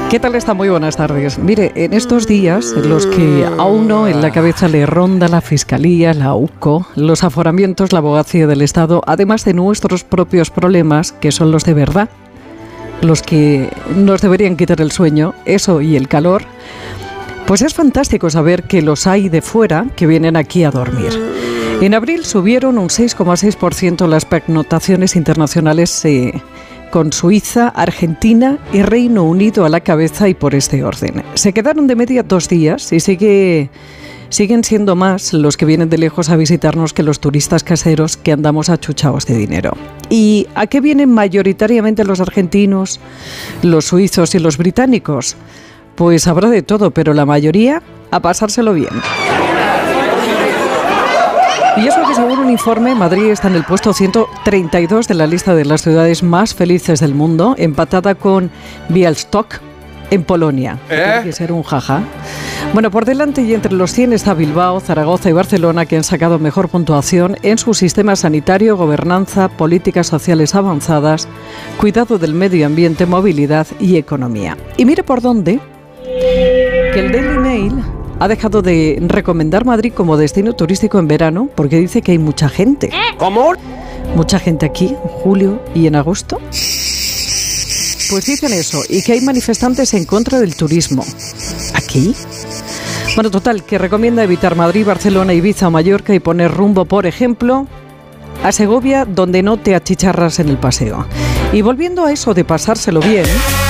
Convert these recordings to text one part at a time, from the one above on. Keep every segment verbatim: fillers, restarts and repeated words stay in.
¿Qué tal está? Muy buenas tardes. Mire, en estos días en los que a uno en la cabeza le ronda la Fiscalía, la U C O, los aforamientos, la abogacía del Estado, además de nuestros propios problemas, que son los de verdad, los que nos deberían quitar el sueño, eso y el calor, pues es fantástico saber que los hay de fuera que vienen aquí a dormir. En abril subieron un seis coma seis por ciento las pernoctaciones internacionales eh, con Suiza, Argentina y Reino Unido a la cabeza y por este orden. Se quedaron de media dos días y sigue, siguen siendo más los que vienen de lejos a visitarnos que los turistas caseros que andamos achuchados de dinero. ¿Y a qué vienen mayoritariamente los argentinos, los suizos y los británicos? Pues habrá de todo, pero la mayoría a pasárselo bien. Y eso que según un informe, Madrid está en el puesto ciento treinta y dos de la lista de las ciudades más felices del mundo, empatada con Białystok en Polonia. ¿Eh? Tiene que ser un jaja. Bueno, por delante y entre los cien está Bilbao, Zaragoza y Barcelona, que han sacado mejor puntuación en su sistema sanitario, gobernanza, políticas sociales avanzadas, cuidado del medio ambiente, movilidad y economía. Y mire por dónde, que el Daily Mail ha dejado de recomendar Madrid como destino turístico en verano porque dice que hay mucha gente. ¿Cómo? Mucha gente aquí en julio y en agosto. Pues dicen eso, y que hay manifestantes en contra del turismo. ¿Aquí? Bueno, total, que recomienda evitar Madrid, Barcelona, Ibiza o Mallorca y poner rumbo, por ejemplo, a Segovia, donde no te achicharras en el paseo. Y volviendo a eso de pasárselo bien,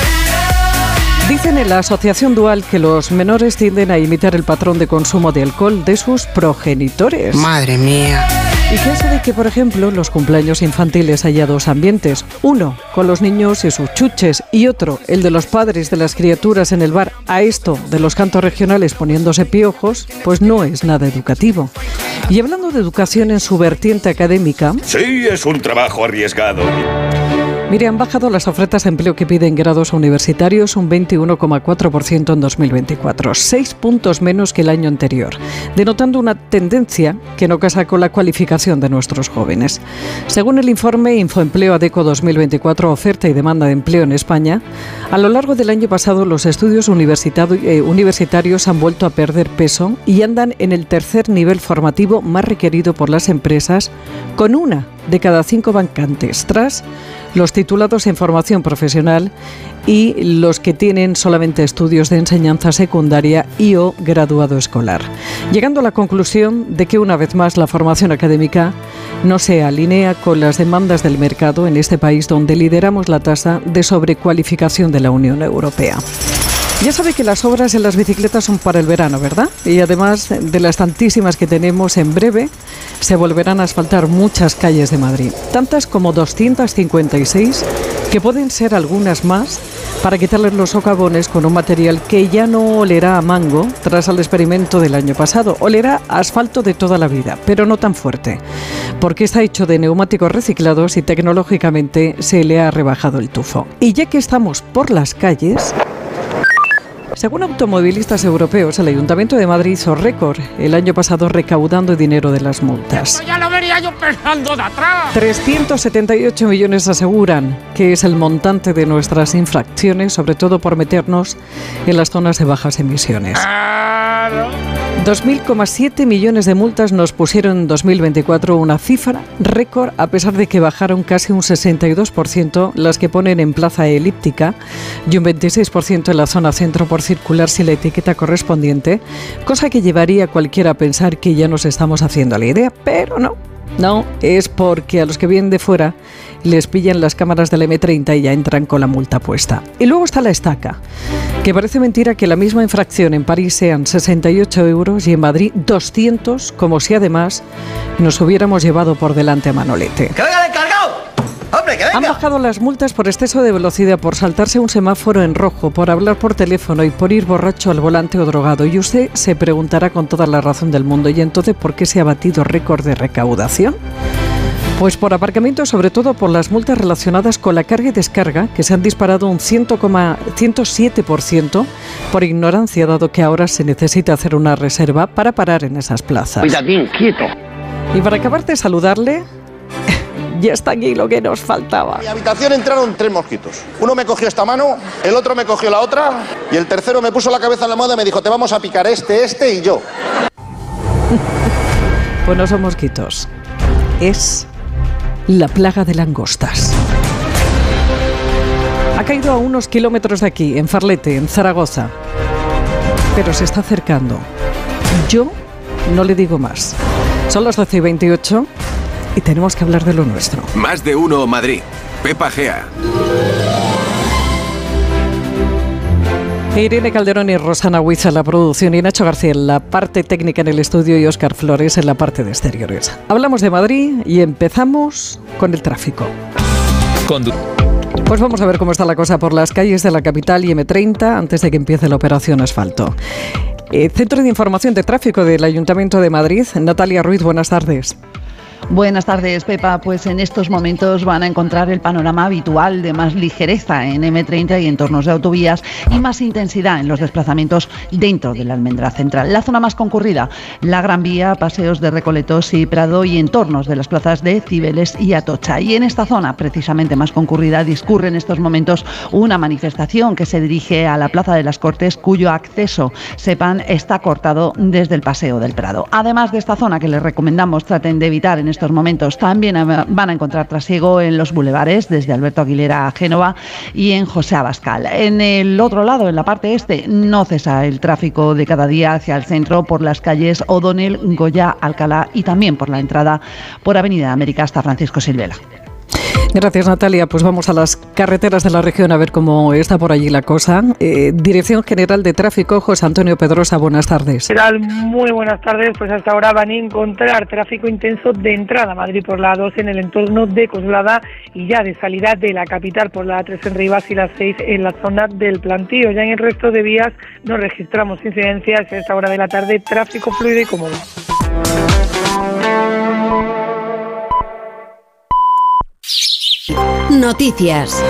dicen en la Asociación Dual que los menores tienden a imitar el patrón de consumo de alcohol de sus progenitores. Madre mía. ¿Y qué hace de que, por ejemplo, los cumpleaños infantiles haya dos ambientes? Uno, con los niños y sus chuches, y otro, el de los padres de las criaturas en el bar. A esto de los cantos regionales poniéndose piojos, pues no es nada educativo. Y hablando de educación en su vertiente académica... Sí, es un trabajo arriesgado. Mire, han bajado las ofertas de empleo que piden grados universitarios un veintiuno coma cuatro por ciento en dos mil veinticuatro, seis puntos menos que el año anterior, denotando una tendencia que no casa con la cualificación de nuestros jóvenes. Según el informe Infoempleo Adeco dos mil veinticuatro, oferta y demanda de empleo en España, a lo largo del año pasado los estudios eh, universitarios han vuelto a perder peso y andan en el tercer nivel formativo más requerido por las empresas, con una de cada cinco vacantes, tras los titulados en formación profesional y los que tienen solamente estudios de enseñanza secundaria y o graduado escolar, llegando a la conclusión de que una vez más la formación académica no se alinea con las demandas del mercado en este país donde lideramos la tasa de sobrecualificación de la Unión Europea. Ya sabe que las obras en las bicicletas son para el verano, ¿verdad? Y además de las tantísimas que tenemos, en breve se volverán a asfaltar muchas calles de Madrid. Tantas como doscientas cincuenta y seis, que pueden ser algunas más, para quitarles los socavones con un material que ya no olerá a mango tras el experimento del año pasado. Olerá a asfalto de toda la vida, pero no tan fuerte, porque está hecho de neumáticos reciclados y tecnológicamente se le ha rebajado el tufo. Y ya que estamos por las calles... Según automovilistas europeos, el Ayuntamiento de Madrid hizo récord el año pasado recaudando dinero de las multas. Esto ya lo vería yo pensando de atrás. trescientos setenta y ocho millones aseguran que es el montante de nuestras infracciones, sobre todo por meternos en las zonas de bajas emisiones. Claro. dos mil coma siete millones de multas nos pusieron en dos mil veinticuatro, una cifra récord, a pesar de que bajaron casi un sesenta y dos por ciento las que ponen en plaza elíptica y un veintiséis por ciento en la zona centro por circular sin la etiqueta correspondiente, cosa que llevaría a cualquiera a pensar que ya nos estamos haciendo la idea, pero no. No, es porque a los que vienen de fuera les pillan las cámaras del eme treinta y ya entran con la multa puesta. Y luego está la estaca, que parece mentira que la misma infracción en París sean sesenta y ocho euros y en Madrid doscientos, como si además nos hubiéramos llevado por delante a Manolete. ¡Que venga el encargado! ¡Hombre, que venga! Han bajado las multas por exceso de velocidad, por saltarse un semáforo en rojo, por hablar por teléfono y por ir borracho al volante o drogado. Y usted se preguntará con toda la razón del mundo, ¿y entonces por qué se ha batido récord de recaudación? Pues por aparcamiento, sobre todo por las multas relacionadas con la carga y descarga, que se han disparado un ciento siete por ciento por ignorancia, dado que ahora se necesita hacer una reserva para parar en esas plazas. Cuidadín, quieto. Y para acabar de saludarle, Ya está aquí lo que nos faltaba. En mi habitación entraron tres mosquitos. Uno me cogió esta mano, el otro me cogió la otra y el tercero me puso la cabeza en la almohada y me dijo, te vamos a picar este, este y yo. Pues no son mosquitos, es la plaga de langostas. Ha caído a unos kilómetros de aquí, en Farlete, en Zaragoza, pero se está acercando. Yo no le digo más. Son las doce y veintiocho y tenemos que hablar de lo nuestro. Más de uno Madrid. Pepa Gea. Irene Calderón y Rosana Huiza en la producción y Nacho García en la parte técnica en el estudio y Óscar Flores en la parte de exteriores. Hablamos de Madrid y empezamos con el tráfico. Condu- Pues vamos a ver cómo está la cosa por las calles de la capital y eme treinta antes de que empiece la operación asfalto. Eh, Centro de Información de Tráfico del Ayuntamiento de Madrid. Natalia Ruiz, buenas tardes. Buenas tardes, Pepa. Pues en estos momentos van a encontrar el panorama habitual de más ligereza en eme treinta y entornos de autovías y más intensidad en los desplazamientos dentro de la Almendra Central. La zona más concurrida, la Gran Vía, paseos de Recoletos y Prado y entornos de las plazas de Cibeles y Atocha. Y en esta zona, precisamente más concurrida, discurre en estos momentos una manifestación que se dirige a la Plaza de las Cortes, cuyo acceso, sepan, está cortado desde el Paseo del Prado. Además de esta zona que les recomendamos traten de evitar en estos momentos, también van a encontrar trasiego en los bulevares, desde Alberto Aguilera a Génova y en José Abascal. En el otro lado, en la parte este, no cesa el tráfico de cada día hacia el centro por las calles O'Donnell, Goya, Alcalá y también por la entrada por Avenida América hasta Francisco Silvela. Gracias, Natalia. Pues vamos a las carreteras de la región a ver cómo está por allí la cosa. Eh, Dirección General de Tráfico, José Antonio Pedrosa, buenas tardes. ¿Qué tal? Muy buenas tardes. Pues hasta ahora van a encontrar tráfico intenso de entrada a Madrid por la A dos en el entorno de Coslada y ya de salida de la capital por la A tres en Rivas y la seis en la zona del Plantío. Ya en el resto de vías no registramos incidencias. A esta hora de la tarde, tráfico fluido y cómodo. Noticias.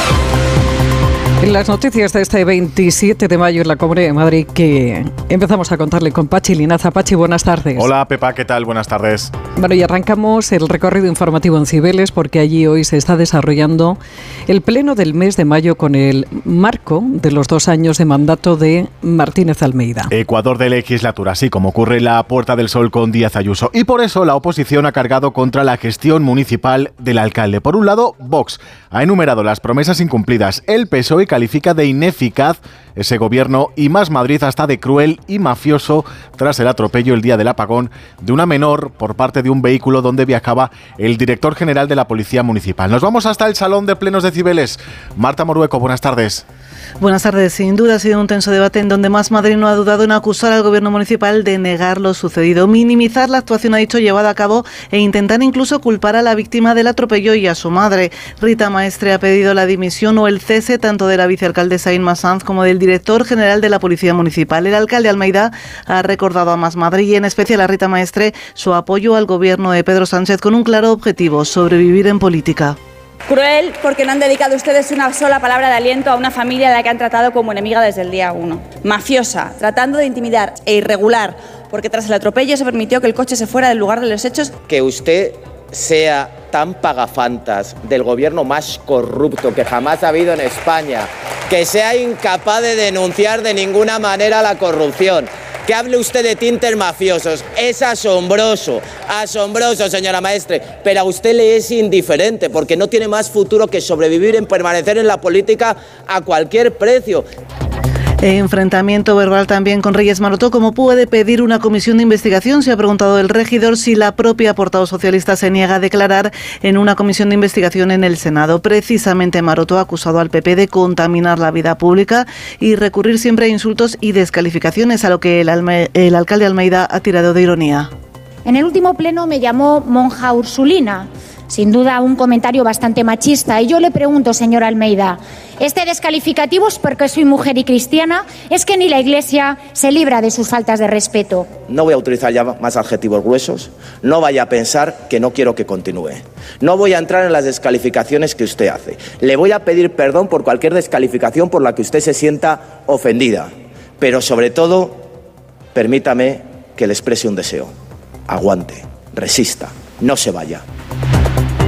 En las noticias de este veintisiete de mayo en la Comunidad de Madrid que empezamos a contarle con Pachi Linaza. Pachi, buenas tardes. Hola, Pepa, ¿qué tal? Buenas tardes. Bueno, y arrancamos el recorrido informativo en Cibeles porque allí hoy se está desarrollando el pleno del mes de mayo con el marco de los dos años de mandato de Martínez Almeida. Ecuador de legislatura, así como ocurre en la Puerta del Sol con Díaz Ayuso. Y por eso la oposición ha cargado contra la gestión municipal del alcalde. Por un lado, Vox ha enumerado las promesas incumplidas. El P S O E califica de ineficaz ese gobierno y Más Madrid hasta de cruel y mafioso tras el atropello el día del apagón de una menor por parte de un vehículo donde viajaba el director general de la Policía Municipal. Nos vamos hasta el Salón de Plenos de Cibeles. Marta Morueco, buenas tardes. Buenas tardes. Sin duda ha sido un tenso debate en donde Más Madrid no ha dudado en acusar al gobierno municipal de negar lo sucedido, minimizar la actuación, ha dicho, llevada a cabo e intentar incluso culpar a la víctima del atropello y a su madre. Rita Maestre ha pedido la dimisión o el cese tanto de la vicealcaldesa Inma Sanz como del director general de la Policía Municipal. El alcalde Almeida ha recordado a Más Madrid y en especial a Rita Maestre su apoyo al gobierno de Pedro Sánchez con un claro objetivo: sobrevivir en política. Cruel porque no han dedicado ustedes una sola palabra de aliento a una familia a la que han tratado como enemiga desde el día uno. Mafiosa, tratando de intimidar, e irregular, porque tras el atropello se permitió que el coche se fuera del lugar de los hechos. Que usted sea tan pagafantas del gobierno más corrupto que jamás ha habido en España, que sea incapaz de denunciar de ninguna manera la corrupción, que hable usted de tintes mafiosos, es asombroso, asombroso, señora Maestre, pero a usted le es indiferente porque no tiene más futuro que sobrevivir en permanecer en la política a cualquier precio. Enfrentamiento verbal también con Reyes Maroto. ¿Cómo puede pedir una comisión de investigación? Se ha preguntado el regidor si la propia portavoz socialista se niega a declarar en una comisión de investigación en el Senado. Precisamente Maroto ha acusado al P P de contaminar la vida pública y recurrir siempre a insultos y descalificaciones, a lo que el, alme- el alcalde Almeida ha tirado de ironía. En el último pleno me llamó monja ursulina. Sin duda un comentario bastante machista. Y yo le pregunto, señor Almeida, ¿este descalificativo es porque soy mujer y cristiana? ¿Es que ni la Iglesia se libra de sus faltas de respeto? No voy a utilizar ya más adjetivos gruesos. No vaya a pensar que no quiero que continúe. No voy a entrar en las descalificaciones que usted hace. Le voy a pedir perdón por cualquier descalificación por la que usted se sienta ofendida. Pero sobre todo, permítame que le exprese un deseo. Aguante, resista, no se vaya.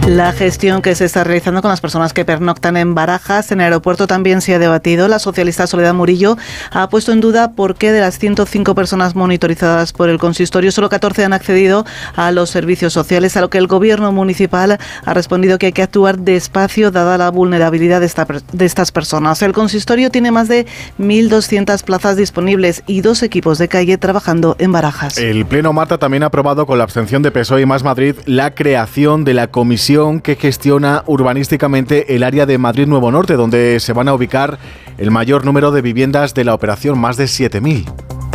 La gestión que se está realizando con las personas que pernoctan en Barajas, en el aeropuerto, también se ha debatido. La socialista Soledad Murillo ha puesto en duda por qué de las ciento cinco personas monitorizadas por el consistorio, solo catorce han accedido a los servicios sociales, a lo que el gobierno municipal ha respondido que hay que actuar despacio dada la vulnerabilidad de, esta, de estas personas. El consistorio tiene más de mil doscientas plazas disponibles y dos equipos de calle trabajando en Barajas. El Pleno, Marta, también ha aprobado con la abstención de P S O E y Más Madrid la creación de la comisión que gestiona urbanísticamente el área de Madrid Nuevo Norte, donde se van a ubicar el mayor número de viviendas de la operación, más de siete mil.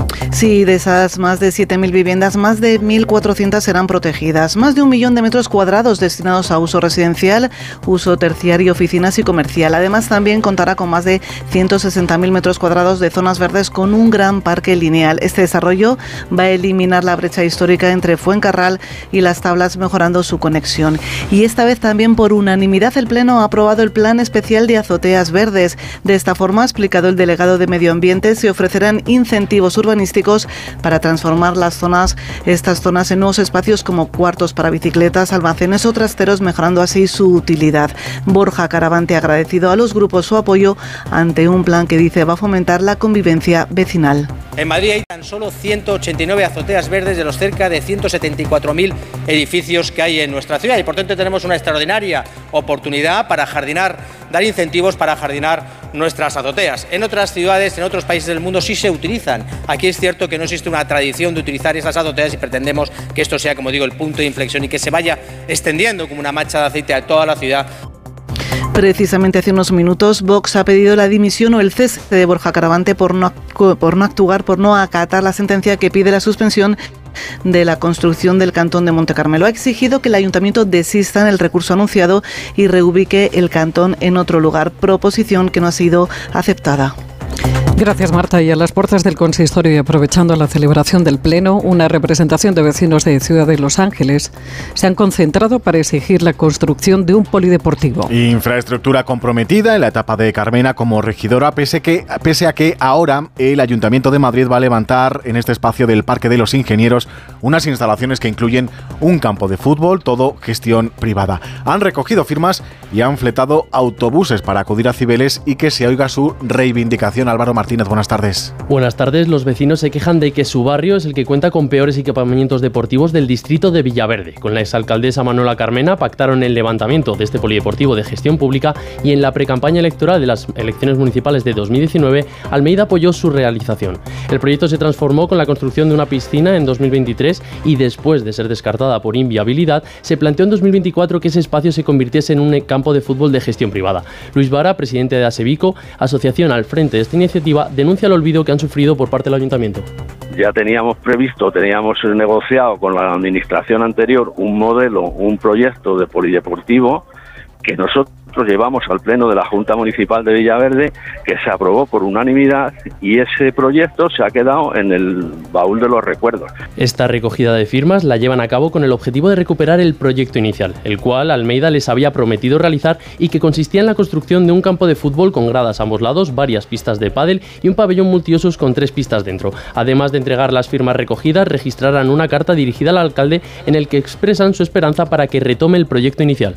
Sí, de esas más de siete mil viviendas, más de mil cuatrocientas serán protegidas. Más de un millón de metros cuadrados destinados a uso residencial, uso terciario, oficinas y comercial. Además, también contará con más de ciento sesenta mil metros cuadrados de zonas verdes con un gran parque lineal. Este desarrollo va a eliminar la brecha histórica entre Fuencarral y Las Tablas, mejorando su conexión. Y esta vez también por unanimidad el Pleno ha aprobado el Plan Especial de Azoteas Verdes. De esta forma, ha explicado el delegado de Medio Ambiente, se ofrecerán incentivos urbanísticos para transformar las zonas, estas zonas en nuevos espacios como cuartos para bicicletas, almacenes o trasteros, mejorando así su utilidad. Borja Caravante ha agradecido a los grupos su apoyo ante un plan que dice va a fomentar la convivencia vecinal. En Madrid hay tan solo ciento ochenta y nueve azoteas verdes de los cerca de ciento setenta y cuatro mil edificios que hay en nuestra ciudad y por tanto tenemos una extraordinaria oportunidad para jardinar, dar incentivos para jardinar nuestras azoteas. En otras ciudades, en otros países del mundo sí se utilizan. Aquí es cierto que no existe una tradición de utilizar esas azoteas y pretendemos que esto sea, como digo, el punto de inflexión y que se vaya extendiendo como una mancha de aceite a toda la ciudad. Precisamente hace unos minutos Vox ha pedido la dimisión o el cese de Borja Caravante por no, por no actuar, por no acatar la sentencia que pide la suspensión de la construcción del cantón de Montecarmelo. Ha exigido que el ayuntamiento desista en el recurso anunciado y reubique el cantón en otro lugar, proposición que no ha sido aceptada. Gracias, Marta. Y a las puertas del consistorio y aprovechando la celebración del Pleno, una representación de vecinos de Ciudad de Los Ángeles se han concentrado para exigir la construcción de un polideportivo. Infraestructura comprometida en la etapa de Carmena como regidora, pese, que, pese a que ahora el Ayuntamiento de Madrid va a levantar en este espacio del Parque de los Ingenieros unas instalaciones que incluyen un campo de fútbol, todo gestión privada. Han recogido firmas y han fletado autobuses para acudir a Cibeles y que se oiga su reivindicación. Álvaro Martínez, buenas tardes. Buenas tardes. Los vecinos se quejan de que su barrio es el que cuenta con peores equipamientos deportivos del distrito de Villaverde. Con la exalcaldesa Manuela Carmena pactaron el levantamiento de este polideportivo de gestión pública y en la precampaña electoral de las elecciones municipales de dos mil diecinueve, Almeida apoyó su realización. El proyecto se transformó con la construcción de una piscina en dos mil veintitrés y después de ser descartada por inviabilidad, se planteó en dos mil veinticuatro que ese espacio se convirtiese en un campo de fútbol de gestión privada. Luis Vara, presidente de ASEVICO, asociación al frente de esta iniciativa, denuncia el olvido que han sufrido por parte del ayuntamiento. Ya teníamos previsto, teníamos negociado con la administración anterior un modelo, un proyecto de polideportivo que nosotros llevamos al Pleno de la Junta Municipal de Villaverde, que se aprobó por unanimidad y ese proyecto se ha quedado en el baúl de los recuerdos. Esta recogida de firmas la llevan a cabo con el objetivo de recuperar el proyecto inicial, el cual Almeida les había prometido realizar y que consistía en la construcción de un campo de fútbol con gradas a ambos lados, varias pistas de pádel y un pabellón multiusos con tres pistas dentro. Además de entregar las firmas recogidas, registrarán una carta dirigida al alcalde en el que expresan su esperanza para que retome el proyecto inicial.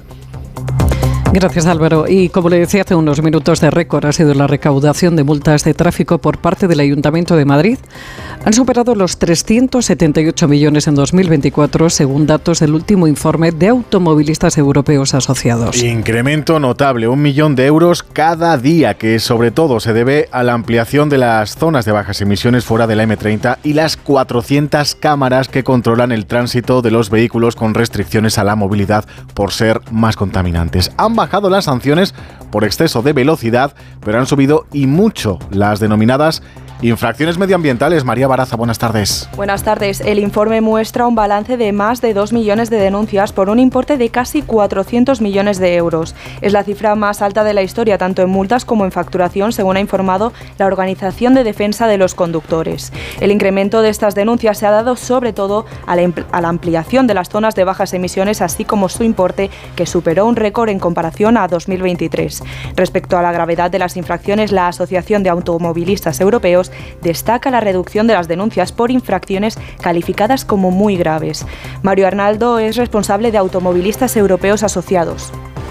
Gracias, Álvaro. Y como le decía hace unos minutos, de récord ha sido la recaudación de multas de tráfico por parte del Ayuntamiento de Madrid. Han superado los trescientos setenta y ocho millones en dos mil veinticuatro, según datos del último informe de automovilistas europeos asociados. Incremento notable, un millón de euros cada día, que sobre todo se debe a la ampliación de las zonas de bajas emisiones fuera de la eme treinta y las cuatrocientas cámaras que controlan el tránsito de los vehículos con restricciones a la movilidad por ser más contaminantes. Han bajado las sanciones por exceso de velocidad, pero han subido y mucho las denominadas infracciones medioambientales. María Baraza, buenas tardes. Buenas tardes. El informe muestra un balance de más de dos millones de denuncias por un importe de casi cuatrocientos millones de euros. Es la cifra más alta de la historia, tanto en multas como en facturación, según ha informado la Organización de Defensa de los Conductores. El incremento de estas denuncias se ha dado sobre todo a la, a la ampliación de las zonas de bajas emisiones, así como su importe, que superó un récord en comparación a dos mil veintitrés. Respecto a la gravedad de las infracciones, la Asociación de Automovilistas Europeos destaca la reducción de las denuncias por infracciones calificadas como muy graves. Mario Arnaldo es responsable de Automovilistas Europeos Asociados.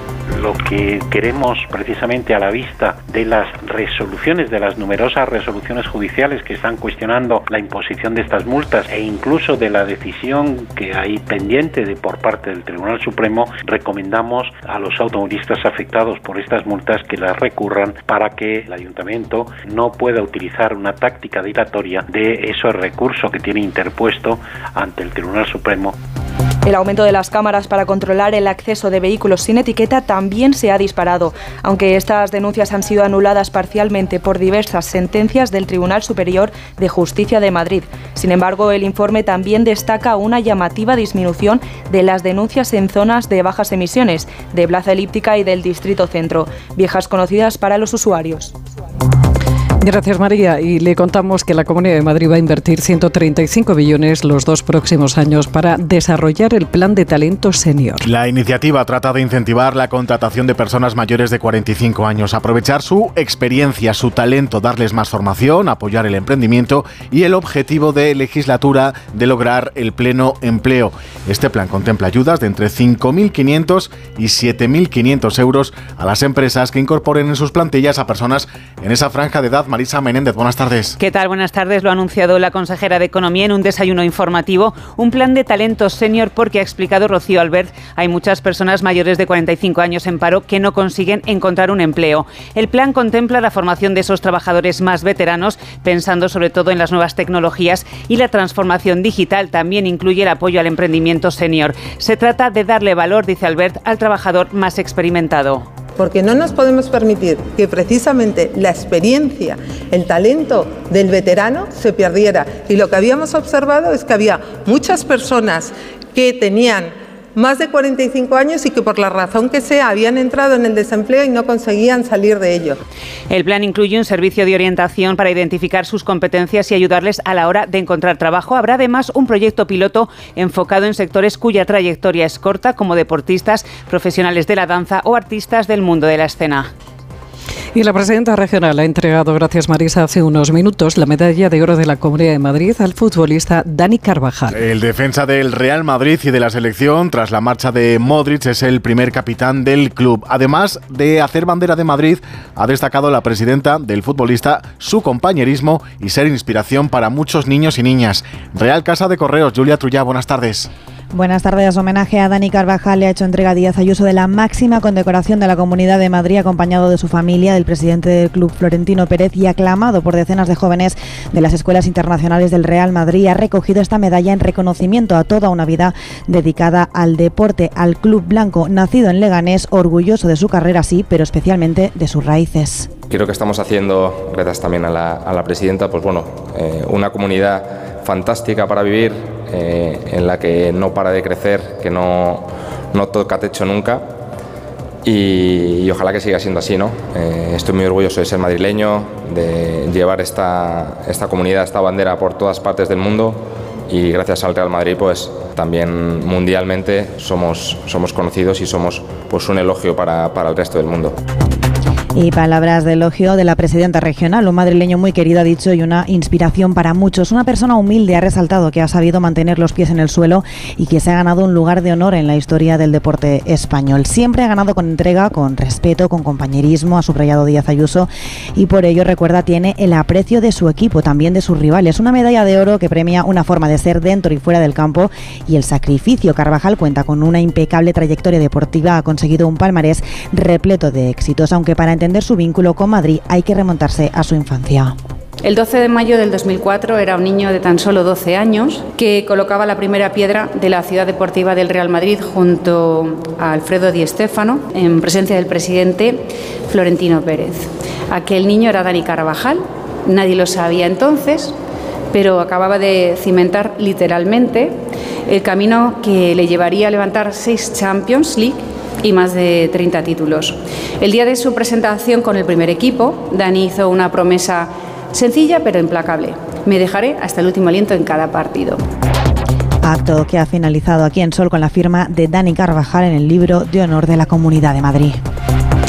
Lo que queremos, precisamente a la vista de las resoluciones, de las numerosas resoluciones judiciales que están cuestionando la imposición de estas multas e incluso de la decisión que hay pendiente de por parte del Tribunal Supremo, recomendamos a los automovilistas afectados por estas multas que las recurran para que el Ayuntamiento no pueda utilizar una táctica dilatoria de ese recurso que tiene interpuesto ante el Tribunal Supremo. El aumento de las cámaras para controlar el acceso de vehículos sin etiqueta también se ha disparado, aunque estas denuncias han sido anuladas parcialmente por diversas sentencias del Tribunal Superior de Justicia de Madrid. Sin embargo, el informe también destaca una llamativa disminución de las denuncias en zonas de bajas emisiones, de Plaza Elíptica y del Distrito Centro, viejas conocidas para los usuarios. Gracias, María. Y le contamos que la Comunidad de Madrid va a invertir ciento treinta y cinco millones los dos próximos años para desarrollar el Plan de Talento Senior. La iniciativa trata de incentivar la contratación de personas mayores de cuarenta y cinco años, aprovechar su experiencia, su talento, darles más formación, apoyar el emprendimiento y el objetivo de legislatura de lograr el pleno empleo. Este plan contempla ayudas de entre cinco mil quinientos y siete mil quinientos euros a las empresas que incorporen en sus plantillas a personas en esa franja de edad. Marisa Menéndez, buenas tardes. ¿Qué tal? Buenas tardes. Lo ha anunciado la consejera de Economía en un desayuno informativo. Un plan de talento senior porque, ha explicado Rocío Albert, hay muchas personas mayores de cuarenta y cinco años en paro que no consiguen encontrar un empleo. El plan contempla la formación de esos trabajadores más veteranos, pensando sobre todo en las nuevas tecnologías y la transformación digital. También incluye el apoyo al emprendimiento senior. Se trata de darle valor, dice Albert, al trabajador más experimentado. Porque no nos podemos permitir que precisamente la experiencia, el talento del veterano se perdiera. Y lo que habíamos observado es que había muchas personas que tenían más de cuarenta y cinco años y que por la razón que sea habían entrado en el desempleo y no conseguían salir de ello. El plan incluye un servicio de orientación para identificar sus competencias y ayudarles a la hora de encontrar trabajo. Habrá además un proyecto piloto enfocado en sectores cuya trayectoria es corta, como deportistas, profesionales de la danza o artistas del mundo de la escena. Y la presidenta regional ha entregado, gracias Marisa, hace unos minutos la medalla de oro de la Comunidad de Madrid al futbolista Dani Carvajal. El defensa del Real Madrid y de la selección, tras la marcha de Modric, es el primer capitán del club. Además de hacer bandera de Madrid, ha destacado la presidenta del futbolista su compañerismo y ser inspiración para muchos niños y niñas. Real Casa de Correos, Julia Trullá, buenas tardes. Buenas tardes. Homenaje a Dani Carvajal le ha hecho entrega Díaz Ayuso de la máxima condecoración de la Comunidad de Madrid, acompañado de su familia, del presidente del club Florentino Pérez, y aclamado por decenas de jóvenes de las escuelas internacionales del Real Madrid. Ha recogido esta medalla en reconocimiento a toda una vida dedicada al deporte, al club blanco, nacido en Leganés, orgulloso de su carrera, sí, pero especialmente de sus raíces. Creo que estamos haciendo, gracias también a la, a la presidenta, pues bueno, eh, una comunidad fantástica para vivir, eh, en la que no para de crecer, que no, no toca techo nunca, y, y ojalá que siga siendo así, ¿no? Eh, estoy muy orgulloso de ser madrileño, de llevar esta, esta comunidad, esta bandera por todas partes del mundo, y gracias al Real Madrid, pues también mundialmente somos, somos conocidos y somos pues un elogio para, para el resto del mundo. Y palabras de elogio de la presidenta regional, un madrileño muy querido, ha dicho, y una inspiración para muchos. Una persona humilde, ha resaltado, que ha sabido mantener los pies en el suelo y que se ha ganado un lugar de honor en la historia del deporte español. Siempre ha ganado con entrega, con respeto, con compañerismo, ha subrayado Díaz Ayuso, y por ello, recuerda, tiene el aprecio de su equipo, también de sus rivales. Una medalla de oro que premia una forma de ser dentro y fuera del campo y el sacrificio. Carvajal cuenta con una impecable trayectoria deportiva, ha conseguido un palmarés repleto de éxitos, aunque para entender su vínculo con Madrid hay que remontarse a su infancia. El doce de mayo del dos mil cuatro era un niño de tan solo doce años que colocaba la primera piedra de la ciudad deportiva del Real Madrid junto a Alfredo Di Stéfano, en presencia del presidente Florentino Pérez. Aquel niño era Dani Carvajal, nadie lo sabía entonces, pero acababa de cimentar literalmente el camino que le llevaría a levantar seis Champions League y más de treinta títulos. El día de su presentación con el primer equipo, Dani hizo una promesa sencilla pero implacable: me dejaré hasta el último aliento en cada partido. Acto que ha finalizado aquí en Sol con la firma de Dani Carvajal en el libro de honor de la Comunidad de Madrid.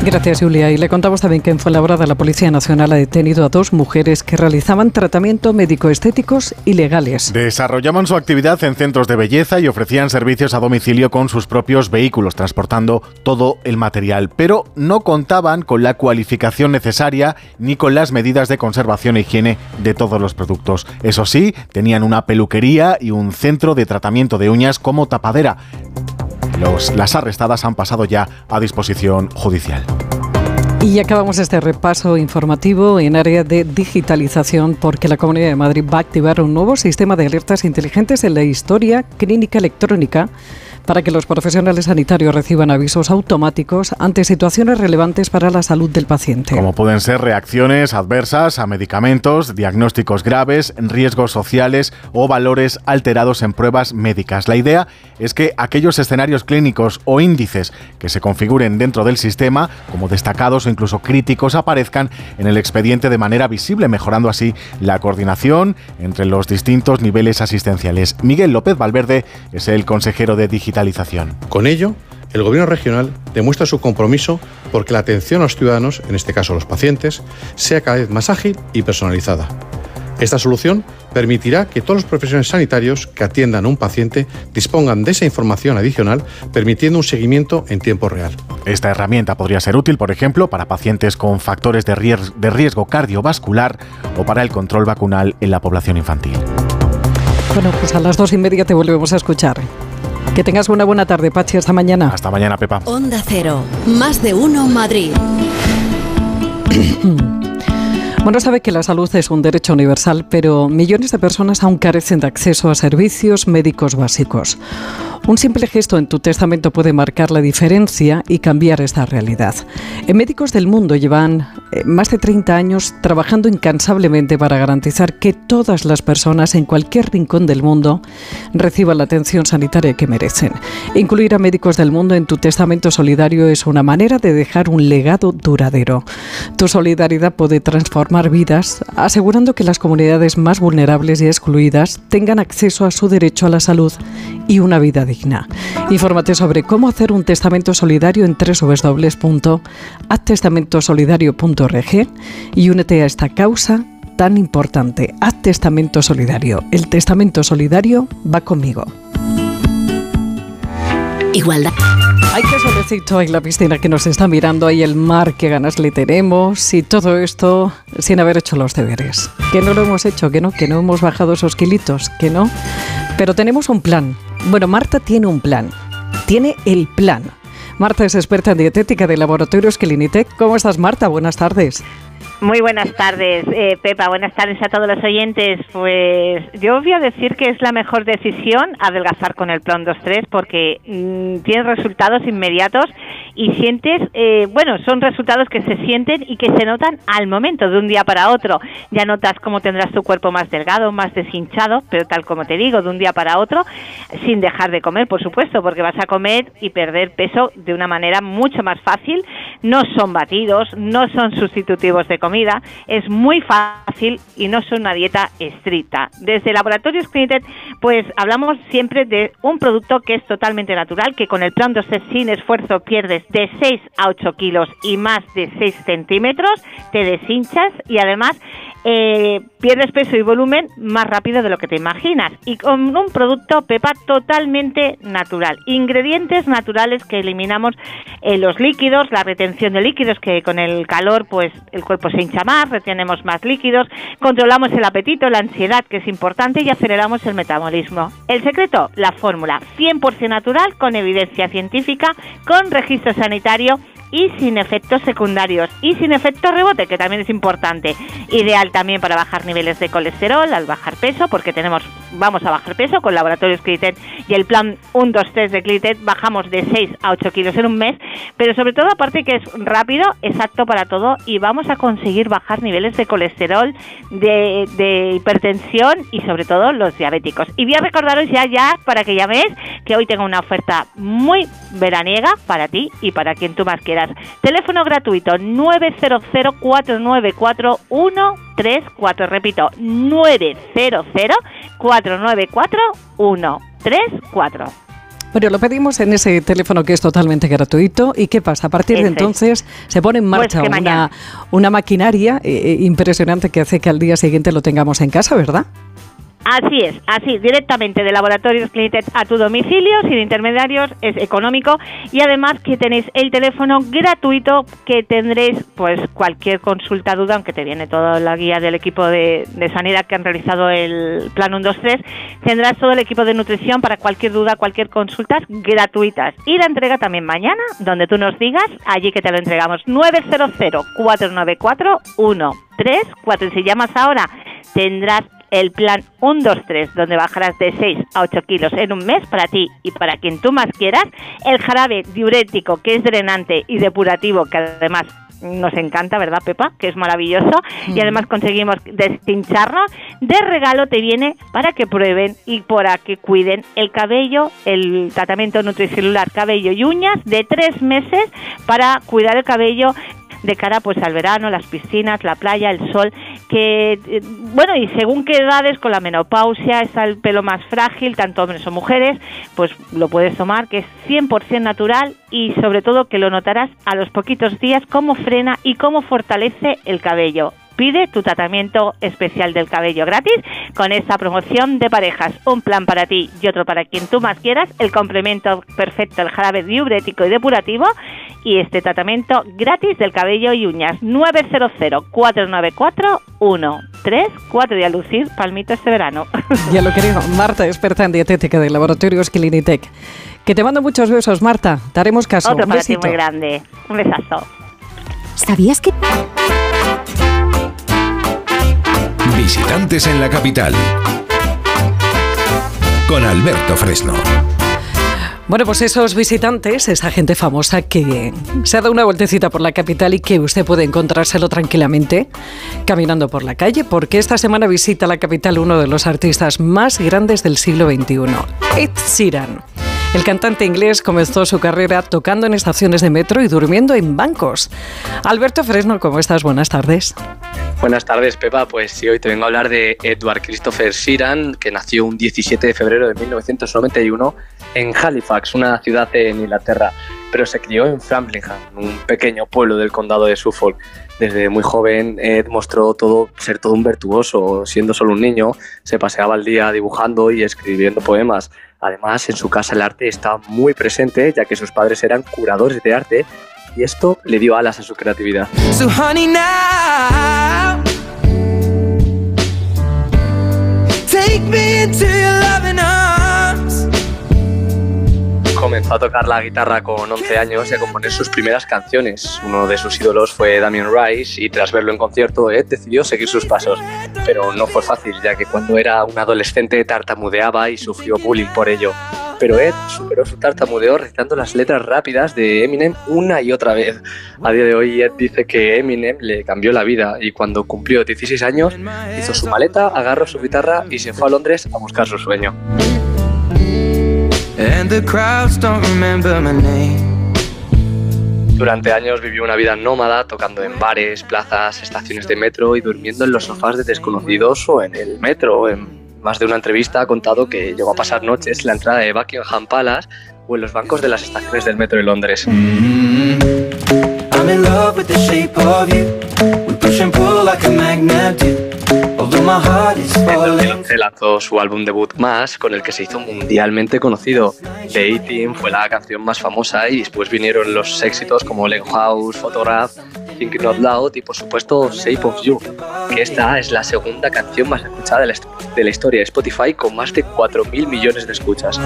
Gracias, Julia. Y le contamos también que en Fuenlabrada la Policía Nacional ha detenido a dos mujeres que realizaban tratamiento médico-estéticos ilegales. Desarrollaban su actividad en centros de belleza y ofrecían servicios a domicilio con sus propios vehículos, transportando todo el material. Pero no contaban con la cualificación necesaria ni con las medidas de conservación e higiene de todos los productos. Eso sí, tenían una peluquería y un centro de tratamiento de uñas como tapadera. Los, las arrestadas han pasado ya a disposición judicial. Y acabamos este repaso informativo en área de digitalización porque la Comunidad de Madrid va a activar un nuevo sistema de alertas inteligentes en la historia clínica electrónica para que los profesionales sanitarios reciban avisos automáticos ante situaciones relevantes para la salud del paciente. Como pueden ser reacciones adversas a medicamentos, diagnósticos graves, riesgos sociales o valores alterados en pruebas médicas. La idea es que aquellos escenarios clínicos o índices que se configuren dentro del sistema, como destacados o incluso críticos, aparezcan en el expediente de manera visible, mejorando así la coordinación entre los distintos niveles asistenciales. Miguel López Valverde es el consejero de Digitalización. Con ello, el Gobierno regional demuestra su compromiso porque la atención a los ciudadanos, en este caso a los pacientes, sea cada vez más ágil y personalizada. Esta solución permitirá que todos los profesionales sanitarios que atiendan a un paciente dispongan de esa información adicional, permitiendo un seguimiento en tiempo real. Esta herramienta podría ser útil, por ejemplo, para pacientes con factores de riesgo, de riesgo cardiovascular o para el control vacunal en la población infantil. Bueno, pues a las dos y media te volvemos a escuchar. Que tengas una buena tarde, Pachi. Hasta mañana. Hasta mañana, Pepa. Onda Cero. Más de uno Madrid. Bueno, sabe que la salud es un derecho universal, pero millones de personas aún carecen de acceso a servicios médicos básicos. Un simple gesto en tu testamento puede marcar la diferencia y cambiar esta realidad. En Médicos del Mundo llevan eh, más de treinta años trabajando incansablemente para garantizar que todas las personas en cualquier rincón del mundo reciban la atención sanitaria que merecen. Incluir a Médicos del Mundo en tu testamento solidario es una manera de dejar un legado duradero. Tu solidaridad puede transformar vidas, asegurando que las comunidades más vulnerables y excluidas tengan acceso a su derecho a la salud y una vida digna. Infórmate sobre cómo hacer un testamento solidario en doble u doble u doble u punto haz testamento solidario punto org y únete a esta causa tan importante. Haz testamento solidario. El testamento solidario va conmigo. Igualdad. Ay, qué solecito hay la piscina que nos está mirando, hay el mar, qué ganas le tenemos y todo esto sin haber hecho los deberes. Que no lo hemos hecho, que no, que no hemos bajado esos kilitos, que no. Pero tenemos un plan. Bueno, Marta tiene un plan. Tiene el plan. Marta es experta en dietética de Laboratorios Clinitec. ¿Cómo estás, Marta? Buenas tardes. Muy buenas tardes, eh, Pepa. Buenas tardes a todos los oyentes. Pues yo voy a decir que es la mejor decisión adelgazar con el Plan dos tres porque mmm, tienes resultados inmediatos y sientes, eh, bueno, son resultados que se sienten y que se notan al momento, de un día para otro. Ya notas cómo tendrás tu cuerpo más delgado, más deshinchado, pero tal como te digo, de un día para otro, sin dejar de comer, por supuesto, porque vas a comer y perder peso de una manera mucho más fácil. No son batidos, no son sustitutivos de comida, es muy fácil y no son una dieta estricta. Desde Laboratorios Clinitec, pues hablamos siempre de un producto que es totalmente natural, que con el Plan dos tres sin esfuerzo pierdes de seis a ocho kilos y más de seis centímetros, te deshinchas y además eh, pierdes peso y volumen más rápido de lo que te imaginas. Y con un producto, Pepa, totalmente natural. Ingredientes naturales que eliminamos eh, los líquidos, la retención de líquidos, que con el calor pues el cuerpo se hincha más, retenemos más líquidos, controlamos el apetito, la ansiedad, que es importante, y aceleramos el metabolismo. El secreto, la fórmula cien por ciento natural, con evidencia científica, con registro sanitario y sin efectos secundarios y sin efecto rebote, que también es importante. Ideal también para bajar niveles de colesterol al bajar peso, porque tenemos vamos a bajar peso con Laboratorios Clinitec y el plan uno dos tres de Clinitec, bajamos de seis a ocho kilos en un mes, pero sobre todo, aparte que es rápido, es apto para todo y vamos a conseguir bajar niveles de colesterol, de, de hipertensión y sobre todo los diabéticos. Y voy a recordaros ya, ya, para que llaméis, que hoy tengo una oferta muy veraniega para ti y para quien tú más quieras. Teléfono gratuito nueve cero cero, cuatro nueve cuatro, uno tres cuatro, repito, nueve cero cero, cuatro nueve cuatro, uno tres cuatro. Bueno, lo pedimos en ese teléfono que es totalmente gratuito. ¿Y qué pasa? A partir de entonces se pone en marcha Pues que una, una maquinaria eh, impresionante que hace que al día siguiente lo tengamos en casa, ¿verdad? Así es, así, directamente de Laboratorios Clinitec a tu domicilio, sin intermediarios, es económico y además que tenéis el teléfono gratuito que tendréis pues cualquier consulta, duda, aunque te viene toda la guía del equipo de, de sanidad que han realizado el plan uno dos tres, tendrás todo el equipo de nutrición para cualquier duda, cualquier consulta gratuitas. Y la entrega también mañana, donde tú nos digas, allí que te lo entregamos, nueve cero cero, cuatro nueve cuatro, uno tres cuatro. Y si llamas ahora, tendrás el plan uno dos tres, donde bajarás de seis a ocho kilos en un mes para ti y para quien tú más quieras. El jarabe diurético, que es drenante y depurativo, que además nos encanta, ¿verdad, Pepa? Que es maravilloso. Mm. Y además conseguimos destincharnos. De regalo te viene para que prueben y para que cuiden el cabello, el tratamiento nutricelular cabello y uñas de tres meses para cuidar el cabello de cara pues al verano, las piscinas, la playa, el sol, que bueno, y según qué edades, con la menopausia, está el pelo más frágil, tanto hombres o mujeres, pues lo puedes tomar, que es cien por ciento natural y sobre todo que lo notarás a los poquitos días cómo frena y cómo fortalece el cabello. Pide tu tratamiento especial del cabello gratis con esta promoción de parejas. Un plan para ti y otro para quien tú más quieras. El complemento perfecto, el jarabe diurético y depurativo. Y este tratamiento gratis del cabello y uñas. nueve cero cero, cuatro nueve cuatro, uno tres cuatro. Y a lucir palmito este verano. Ya lo creo. Marta, experta en dietética de Laboratorios Clinitec. Que te mando muchos besos, Marta. Te haremos caso. Otro Un para besito. ti muy grande. Un besazo. ¿Sabías que...? Visitantes en la capital. Con Alberto Fresno. Bueno, pues esos visitantes, esa gente famosa que se ha dado una vueltecita por la capital y que usted puede encontrárselo tranquilamente caminando por la calle, porque esta semana visita la capital uno de los artistas más grandes del siglo veintiuno, Ed Sheeran. El cantante inglés comenzó su carrera tocando en estaciones de metro y durmiendo en bancos. Alberto Fresno, ¿cómo estás? Buenas tardes. Buenas tardes, Pepa. Pues sí, hoy te vengo a hablar de Edward Christopher Sheeran, que nació un diecisiete de febrero de mil novecientos noventa y uno en Halifax, una ciudad en Inglaterra, pero se crió en Framlingham, un pequeño pueblo del condado de Suffolk. Desde muy joven Ed mostró todo, ser todo un virtuoso. Siendo solo un niño, se paseaba el día dibujando y escribiendo poemas. Además, en su casa el arte estaba muy presente, ya que sus padres eran curadores de arte, y esto le dio alas a su creatividad. So, honey, now, take me into your loving arms. Comenzó a tocar la guitarra con once años y a componer sus primeras canciones. Uno de sus ídolos fue Damien Rice y tras verlo en concierto, Ed decidió seguir sus pasos. Pero no fue fácil, ya que cuando era un adolescente tartamudeaba y sufrió bullying por ello. Pero Ed superó su tartamudeo recitando las letras rápidas de Eminem una y otra vez. A día de hoy Ed dice que Eminem le cambió la vida y cuando cumplió dieciséis años hizo su maleta, agarró su guitarra y se fue a Londres a buscar su sueño. Durante años vivió una vida nómada, tocando en bares, plazas, estaciones de metro y durmiendo en los sofás de desconocidos o en el metro. En más de una entrevista ha contado que llegó a pasar noches en la entrada de Buckingham Palace o en los bancos de las estaciones del metro de Londres. Mm-hmm. I'm in love with the shape of you. We push and pull like a magnet do. En dos mil once lanzó su álbum debut Más, con el que se hizo mundialmente conocido. The A-Team fue la canción más famosa y después vinieron los éxitos como Lego House, Photograph, Thinking Out Loud y por supuesto Shape of You, que esta es la segunda canción más escuchada de la, de la historia de Spotify con más de cuatro mil millones de escuchas.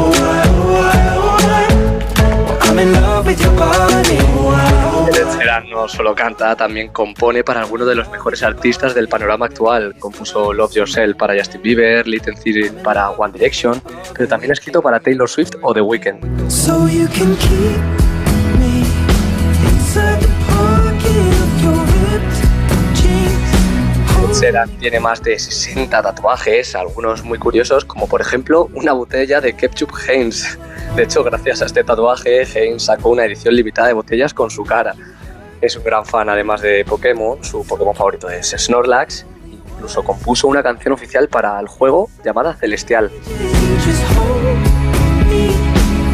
Ed Sheeran no solo canta, también compone para algunos de los mejores artistas del panorama actual. Compuso Love Yourself para Justin Bieber, Little Theory para One Direction, pero también ha escrito para Taylor Swift o The Weeknd. So you can keep me inside the pocket of your ripped jeans. Ed Sheeran tiene más de sesenta tatuajes, algunos muy curiosos, como por ejemplo una botella de ketchup Heinz. De hecho, gracias a este tatuaje, Heinz sacó una edición limitada de botellas con su cara. Es un gran fan, además de Pokémon, su Pokémon favorito es Snorlax. Incluso compuso una canción oficial para el juego llamada Celestial.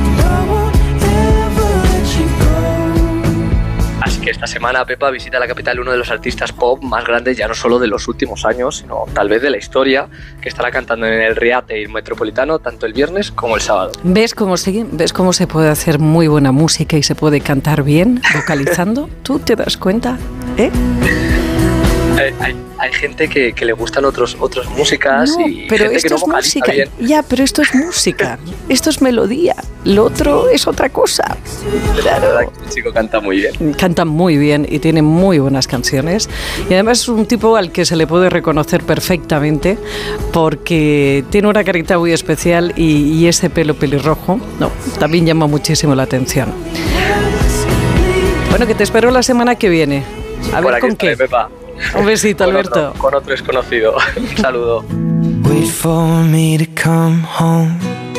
que esta semana, Pepa, visita la capital uno de los artistas pop más grandes, ya no solo de los últimos años, sino tal vez de la historia, que estará cantando en el Riateil Metropolitano tanto el viernes como el sábado. ¿Ves cómo se, ves cómo se puede hacer muy buena música y se puede cantar bien, vocalizando? ¿Tú te das cuenta? ¿Eh? Hay, hay, hay gente que, que le gustan otros otras músicas no, y pero gente esto que no es vocaliza música. bien. Ya, pero esto es música. Esto es melodía. Lo otro es otra cosa. Claro. La verdad que el chico canta muy bien. Canta muy bien y tiene muy buenas canciones. Y además es un tipo al que se le puede reconocer perfectamente porque tiene una carita muy especial y, y ese pelo pelirrojo, no, también llama muchísimo la atención. Bueno, que te espero la semana que viene. A ver con qué. Pepa. Un besito, con Alberto. Otro, con otro desconocido. Un saludo. Wait for me to come home.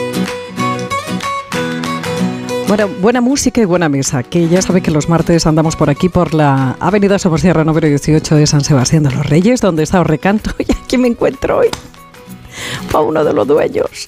Bueno, buena música y buena mesa, que ya sabe que los martes andamos por aquí por la avenida Somosierra número dieciocho de San Sebastián de los Reyes, donde está Orrecanto, y aquí me encuentro hoy a uno de los dueños.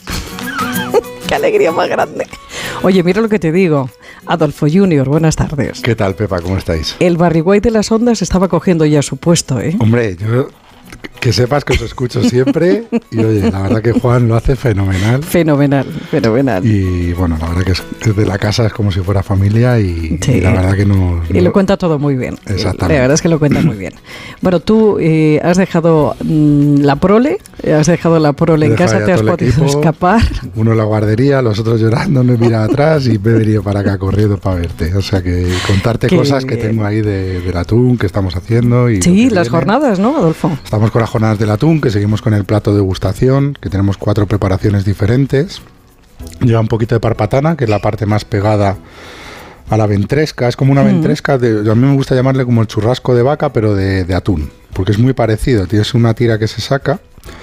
¡Qué alegría más grande! Oye, mira lo que te digo. Adolfo Junior, buenas tardes. ¿Qué tal, Pepa? ¿Cómo estáis? El Barry White de las ondas estaba cogiendo ya su puesto, ¿eh? Hombre, yo... Que sepas que os escucho siempre y oye, la verdad que Juan lo hace fenomenal. Fenomenal, fenomenal. Y bueno, la verdad que es, desde la casa es como si fuera familia y, sí. y la verdad que no... Y lo cuenta todo muy bien. Exactamente. La verdad es que lo cuenta muy bien. Bueno, tú eh, has dejado mmm, la prole, has dejado la prole en casa, te has podido equipo, escapar. Uno en la guardería, los otros llorando, me mira atrás y me he venido para acá corriendo para verte. O sea que contarte Qué cosas bien. que tengo ahí de, del atún que estamos haciendo. Y sí, las viene. jornadas, ¿no, Adolfo? Estamos con las jornadas del atún, que seguimos con el plato de degustación, que tenemos cuatro preparaciones diferentes. Lleva un poquito de parpatana, que es la parte más pegada a la ventresca. Es como una mm. ventresca, de, a mí me gusta llamarle como el churrasco de vaca, pero de, de atún, porque es muy parecido. Tienes una tira que se saca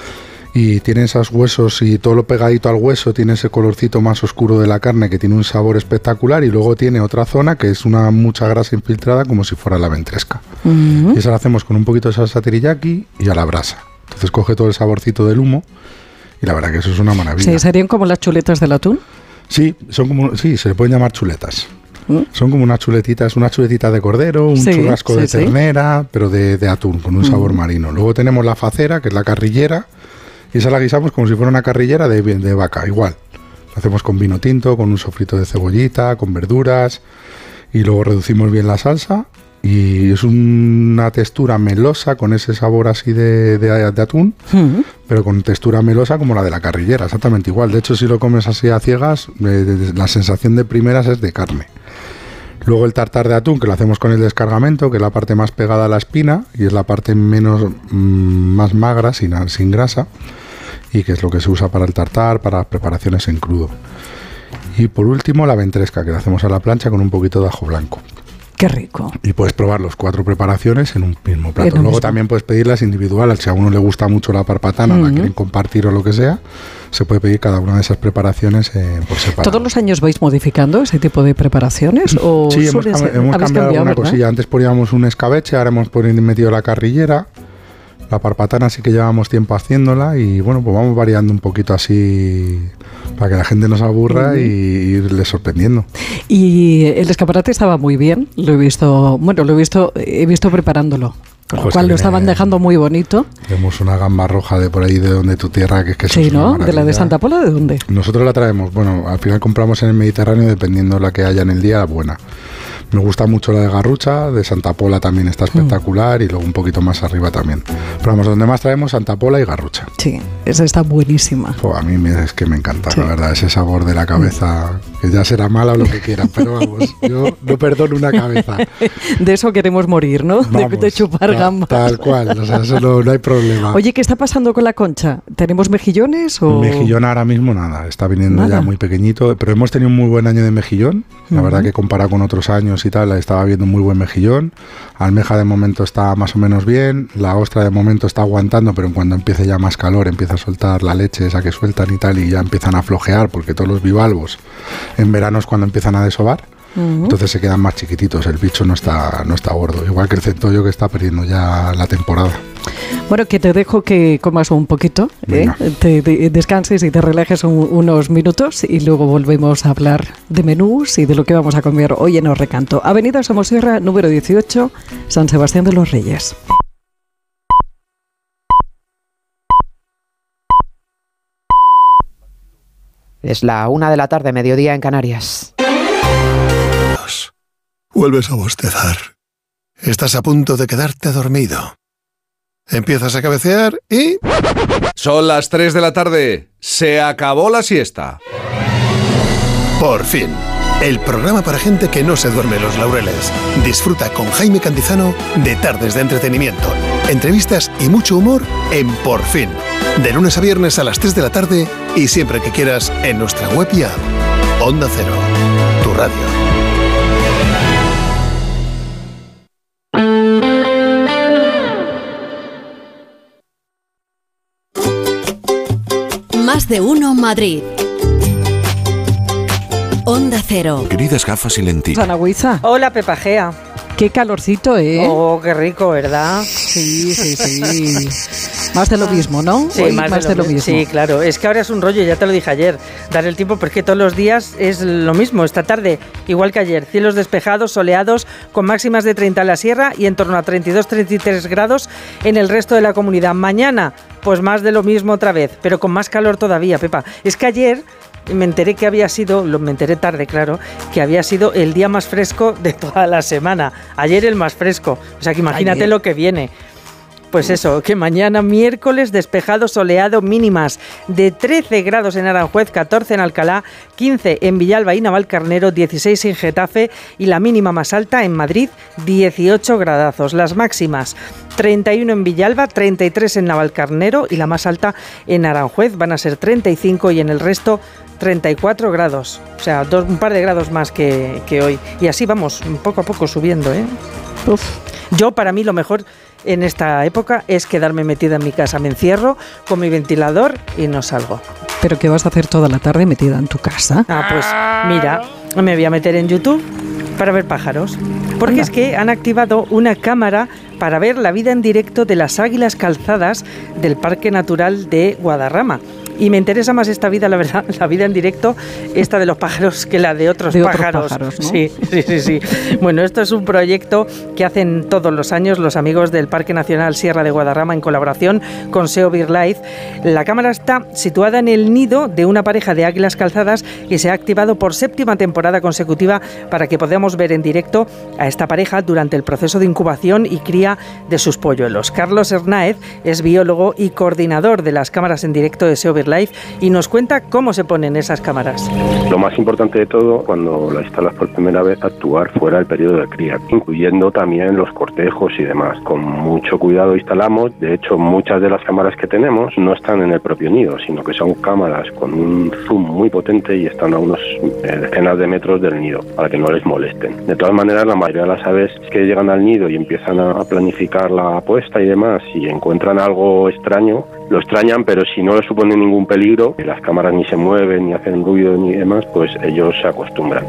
y tiene esos huesos y todo lo pegadito al hueso, tiene ese colorcito más oscuro de la carne que tiene un sabor espectacular, y luego tiene otra zona que es una mucha grasa infiltrada como si fuera la ventresca. Mm. Y esa la hacemos con un poquito de salsa teriyaki y a la brasa. Entonces coge todo el saborcito del humo y la verdad que eso es una maravilla. Sí, ¿serían como las chuletas del atún? Sí, son como, sí, se le pueden llamar chuletas. ¿Mm? Son como unas chuletitas, una chuletita de cordero, un sí, churrasco sí, de ternera, sí. pero de, de atún, con un sabor mm. marino. Luego tenemos la facera, que es la carrillera, y esa la guisamos como si fuera una carrillera de, de vaca, igual. La hacemos con vino tinto, con un sofrito de cebollita, con verduras, y luego reducimos bien la salsa. Y es una textura melosa con ese sabor así de, de, de atún, uh-huh. pero con textura melosa como la de la carrillera, exactamente igual. De hecho, si lo comes así a ciegas, eh, la sensación de primeras es de carne. Luego el tartar de atún, que lo hacemos con el descargamento, que es la parte más pegada a la espina y es la parte menos mmm, más magra, sin, sin grasa, y que es lo que se usa para el tartar, para las preparaciones en crudo. Y por último la ventresca, que la hacemos a la plancha con un poquito de ajo blanco. Qué rico. Y puedes probar los cuatro preparaciones en un mismo plato. Luego mismo. También puedes pedirlas individuales. Si a uno le gusta mucho la parpatana, uh-huh. la quieren compartir o lo que sea, se puede pedir cada una de esas preparaciones eh, por separado. ¿Todos los años vais modificando ese tipo de preparaciones? ¿O sí, hemos, hemos cambiado cambiado, alguna ¿verdad? cosilla. Antes poníamos un escabeche, ahora hemos metido la carrillera. La parpatana sí que llevamos tiempo haciéndola y bueno, pues vamos variando un poquito así para que la gente no se aburra uh-huh. y irle sorprendiendo. Y el escaparate estaba muy bien, lo he visto, bueno, lo he visto, he visto preparándolo. Con lo cual lo estaban dejando muy bonito. Tenemos una gamba roja de por ahí de donde tu tierra, que es que eso sí, es ¿no? ¿De la de Santa Pola de dónde? Nosotros la traemos, bueno, al final compramos en el Mediterráneo dependiendo de la que haya en el día, buena. Me gusta mucho la de Garrucha, de Santa Pola también está espectacular mm. y luego un poquito más arriba también. Pero vamos, donde más traemos Santa Pola y Garrucha. Sí, esa está buenísima. Pues a mí me, es que me encanta, sí. la verdad, ese sabor de la cabeza, que ya será mala o lo que quieran, pero vamos, yo no perdono una cabeza. De eso queremos morir, ¿no? Vamos, de, de chupar ta, gambas. Tal cual, o sea, eso no, no hay problema. Oye, ¿qué está pasando con la concha? ¿Tenemos mejillones o...? Mejillón ahora mismo nada, está viniendo nada. ya muy pequeñito, pero hemos tenido un muy buen año de mejillón, la uh-huh. verdad que comparado con otros años y tal, estaba viendo un muy buen mejillón. Almeja de momento está más o menos bien, la ostra de momento está aguantando, pero en cuanto empiece ya más calor empieza a soltar la leche esa que sueltan y tal, y ya empiezan a flojear, porque todos los bivalvos en verano es cuando empiezan a desovar. Uh-huh. Entonces se quedan más chiquititos, el bicho no está, no está gordo, igual que el centollo que está perdiendo ya la temporada. Bueno, que te dejo que comas un poquito, ¿eh? te, te descanses y te relajes un, unos minutos y luego volvemos a hablar de menús y de lo que vamos a comer hoy en Os Recanto. Avenida Somosierra, número dieciocho, San Sebastián de los Reyes. Es la una de la tarde, mediodía en Canarias. Vuelves a bostezar. Estás a punto de quedarte dormido. Empiezas a cabecear y... Son las tres de la tarde. Se acabó la siesta. Por fin. El programa para gente que no se duerme los laureles. Disfruta con Jaime Cantizano de tardes de entretenimiento, entrevistas y mucho humor en Por Fin. De lunes a viernes a las tres de la tarde y siempre que quieras en nuestra web y app. Onda Cero, tu radio. Más de uno Madrid. Onda Cero. Queridas gafas y lentillas. Ana Huiza. Hola, Pepa Gea. Qué calorcito, ¿eh? Oh, qué rico, ¿verdad? Sí, sí, sí. Más de lo mismo, ¿no? Sí, Hoy más, más de, de lo, lo mismo. Sí, claro. Es que ahora es un rollo, ya te lo dije ayer. Dar el tiempo, porque todos los días es lo mismo. Esta tarde, igual que ayer, cielos despejados, soleados, con máximas de treinta en la sierra y en torno a treinta y dos a treinta y tres grados en el resto de la comunidad. Mañana, pues más de lo mismo otra vez, pero con más calor todavía, Pepa. Es que ayer... me enteré que había sido, lo me enteré tarde, claro, que había sido el día más fresco de toda la semana. Ayer el más fresco. O sea que imagínate Ayer. lo que viene. Pues eso, que mañana miércoles despejado, soleado, mínimas de trece grados en Aranjuez, catorce en Alcalá, quince en Villalba y Navalcarnero, dieciséis en Getafe y la mínima más alta en Madrid, dieciocho gradazos. Las máximas, treinta y uno en Villalba, treinta y tres en Navalcarnero y la más alta en Aranjuez van a ser treinta y cinco y en el resto treinta y cuatro grados. O sea, dos, un par de grados más que, que hoy. Y así vamos, poco a poco subiendo, ¿eh? Uf. Yo, para mí, lo mejor en esta época es quedarme metida en mi casa. Me encierro con mi ventilador y no salgo. ¿Pero qué vas a hacer toda la tarde metida en tu casa? Ah, pues mira, me voy a meter en YouTube para ver pájaros. Porque Anda. es que han activado una cámara para ver la vida en directo de las águilas calzadas del Parque Natural de Guadarrama. Y me interesa más esta vida, la verdad, la vida en directo, esta de los pájaros, que la de otros de pájaros. Otros pájaros, ¿no? Sí, sí, sí, sí. Bueno, esto es un proyecto que hacen todos los años los amigos del Parque Nacional Sierra de Guadarrama en colaboración con SEO BirdLife. La cámara está situada en el nido de una pareja de águilas calzadas y se ha activado por séptima temporada consecutiva para que podamos ver en directo a esta pareja durante el proceso de incubación y cría de sus polluelos. Carlos Hernáez es biólogo y coordinador de las cámaras en directo de SEO BirdLife y nos cuenta cómo se ponen esas cámaras. Lo más importante de todo, cuando la instalas por primera vez, actuar fuera del periodo de cría, incluyendo también los cortejos y demás. Con mucho cuidado instalamos. De hecho, muchas de las cámaras que tenemos no están en el propio nido, sino que son cámaras con un zoom muy potente y están a unos eh, decenas de metros del nido, para que no les molesten. De todas maneras, la mayoría de las aves que llegan al nido y empiezan a planificar la puesta y demás, y encuentran algo extraño, lo extrañan, pero si no les supone ningún peligro, las cámaras ni se mueven, ni hacen ruido, ni demás, pues ellos se acostumbran.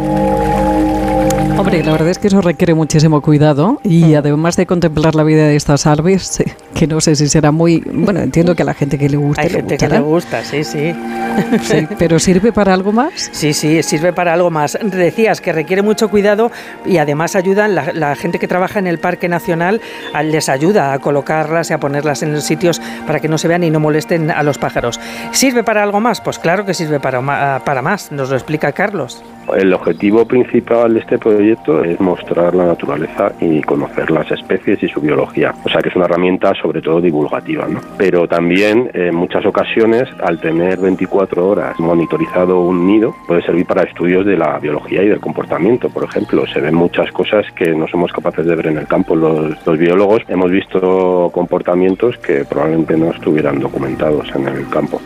Hombre, la verdad es que eso requiere muchísimo cuidado y además de contemplar la vida de estas aves, que no sé si será muy... Bueno, entiendo que a la gente que le gusta... Hay gente que le gusta, sí, sí. Sí, ¿pero sirve para algo más? Sí, sí, sirve para algo más. Decías que requiere mucho cuidado y además ayudan, la, la gente que trabaja en el Parque Nacional les ayuda a colocarlas y a ponerlas en los sitios para que no se vean y no molesten a los pájaros. ¿Sirve para algo más? Pues claro que sirve para, para más, nos lo explica Carlos. El objetivo principal de este proyecto es mostrar la naturaleza y conocer las especies y su biología. O sea que es una herramienta sobre todo divulgativa, ¿no? Pero también en muchas ocasiones, al tener veinticuatro horas monitorizado un nido, puede servir para estudios de la biología y del comportamiento. Por ejemplo, se ven muchas cosas que no somos capaces de ver en el campo. Los, los biólogos hemos visto comportamientos que probablemente no estuvieran documentados en el campo.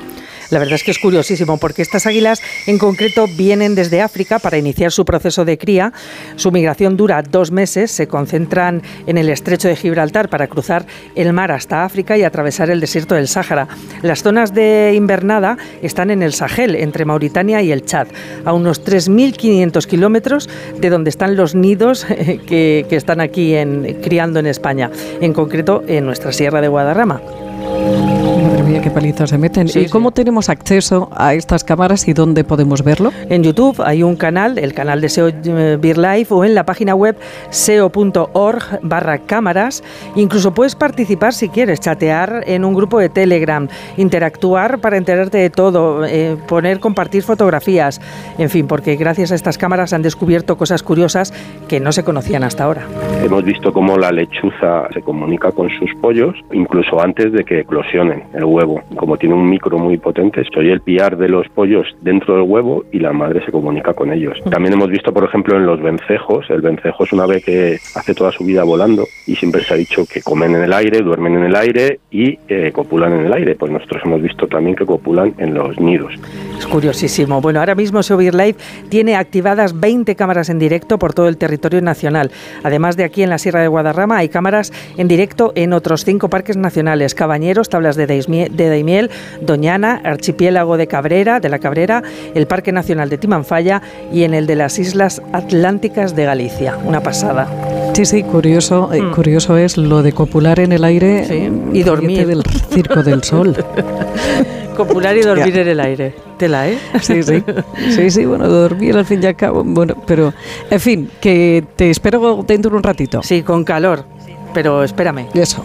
La verdad es que es curiosísimo, porque estas águilas en concreto vienen desde África para iniciar su proceso de cría. Su migración dura dos meses, se concentran en el estrecho de Gibraltar para cruzar el mar hasta África y atravesar el desierto del Sáhara. Las zonas de invernada están en el Sahel, entre Mauritania y el Chad, a unos tres mil quinientos kilómetros de donde están los nidos que, que están aquí en, criando en España, en concreto en nuestra Sierra de Guadarrama. Madre mía, qué palizas se meten. Sí, ¿Y sí. cómo tenemos acceso a estas cámaras y dónde podemos verlo? En YouTube hay un canal, el canal de S E O BeerLife, o en la página web seo.org barra cámaras. Incluso puedes participar si quieres, chatear en un grupo de Telegram, interactuar para enterarte de todo, eh, poner, compartir fotografías, en fin, porque gracias a estas cámaras han descubierto cosas curiosas que no se conocían hasta ahora. Hemos visto cómo la lechuza se comunica con sus pollos, incluso antes de que eclosionen el huevo. Como tiene un micro muy potente, se oye el piar de los pollos dentro del huevo y la madre se comunica con ellos. También hemos visto, por ejemplo, en los vencejos. El vencejo es un ave que hace toda su vida volando y siempre se ha dicho que comen en el aire, duermen en el aire y eh, copulan en el aire. Pues nosotros hemos visto también que copulan en los nidos. Es curiosísimo. Bueno, ahora mismo S E O BeerLife tiene activadas veinte cámaras en directo por todo el territorio nacional. Además de aquí en la Sierra de Guadarrama, hay cámaras en directo en otros cinco parques nacionales: Cabañeros, Tablas de Daimiel, de Daimiel, Doñana, Archipiélago de Cabrera, de la Cabrera, el Parque Nacional de Timanfaya y en el de las Islas Atlánticas de Galicia. Una pasada. Sí, sí, curioso, eh, mm. curioso es lo de copular en el aire, sí, y dormir del Circo del Sol. Copular y dormir en el aire. Tela, ¿eh? Sí, sí. Sí, sí, bueno, dormir al fin y al cabo. Bueno, pero, en fin, que te espero dentro de un ratito. Sí, con calor, pero espérame. Eso.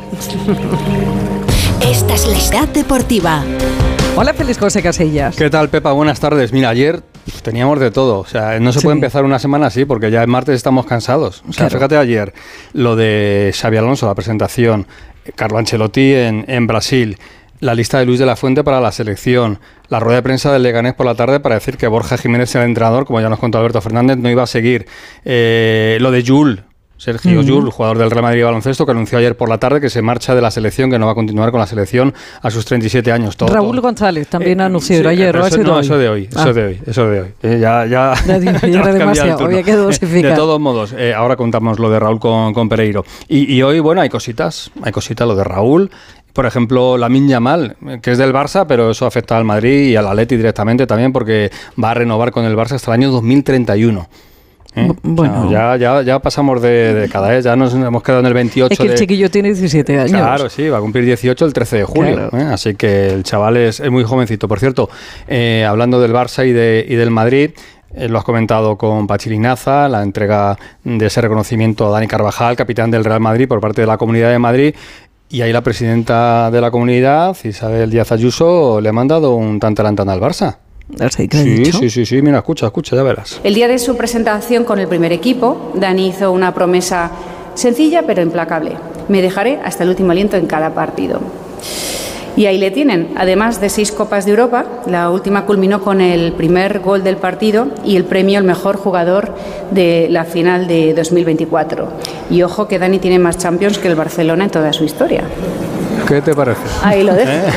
Esta es la Ciudad Deportiva. Hola, Félix José Casellas. ¿Qué tal, Pepa? Buenas tardes. Mira, ayer teníamos de todo. O sea, no se sí. puede empezar una semana así porque ya el martes estamos cansados. O sea, claro. Fíjate ayer lo de Xabi Alonso, la presentación, Carlo Ancelotti en, en Brasil, la lista de Luis de la Fuente para la selección, la rueda de prensa del Leganés por la tarde para decir que Borja Jiménez, el entrenador, como ya nos contó Alberto Fernández, no iba a seguir. Eh, lo de Jul. Sergio uh-huh. Llull, jugador del Real Madrid de baloncesto, que anunció ayer por la tarde que se marcha de la selección, que no va a continuar con la selección a sus treinta y siete años. Todo, Raúl todo. González también eh, anunció sí, ayer, ¿o eso, no, hoy? eso de hoy, eso ah. de hoy, eso de hoy. Eh, ya, ya, ya, ya, ya era demasiado, había que dosificar. De todos modos, eh, ahora contamos lo de Raúl con, con Pereiro. Y, y hoy, bueno, hay cositas, hay cositas, lo de Raúl. Por ejemplo, Lamine Yamal, que es del Barça, pero eso afecta al Madrid y al Atleti directamente también, porque va a renovar con el Barça hasta el año dos mil treinta y uno. ¿Eh? Bueno, o sea, ya, ya, ya pasamos de, de cada vez, ya nos hemos quedado en el veintiocho. Es que el de... chiquillo tiene diecisiete años. Claro, sí, va a cumplir dieciocho el trece de julio. Claro. ¿eh? Así que el chaval es, es muy jovencito. Por cierto, eh, hablando del Barça y, de, y del Madrid, eh, lo has comentado con Pachi Linaza, la entrega de ese reconocimiento a Dani Carvajal, capitán del Real Madrid, por parte de la Comunidad de Madrid. Y ahí la presidenta de la comunidad, Isabel Díaz Ayuso, le ha mandado un tantarantán al Barça. Sí, sí, sí, sí, sí, mira, escucha, escucha, ya verás. El día de su presentación con el primer equipo, Dani hizo una promesa sencilla pero implacable. Me dejaré hasta el último aliento en cada partido. Y ahí le tienen. Además de seis Copas de Europa, la última culminó con el primer gol del partido y el premio al mejor jugador de la final de dos mil veinticuatro. Y ojo que Dani tiene más Champions que el Barcelona en toda su historia. ¿Qué te parece? Ahí lo dejo. ¿Eh?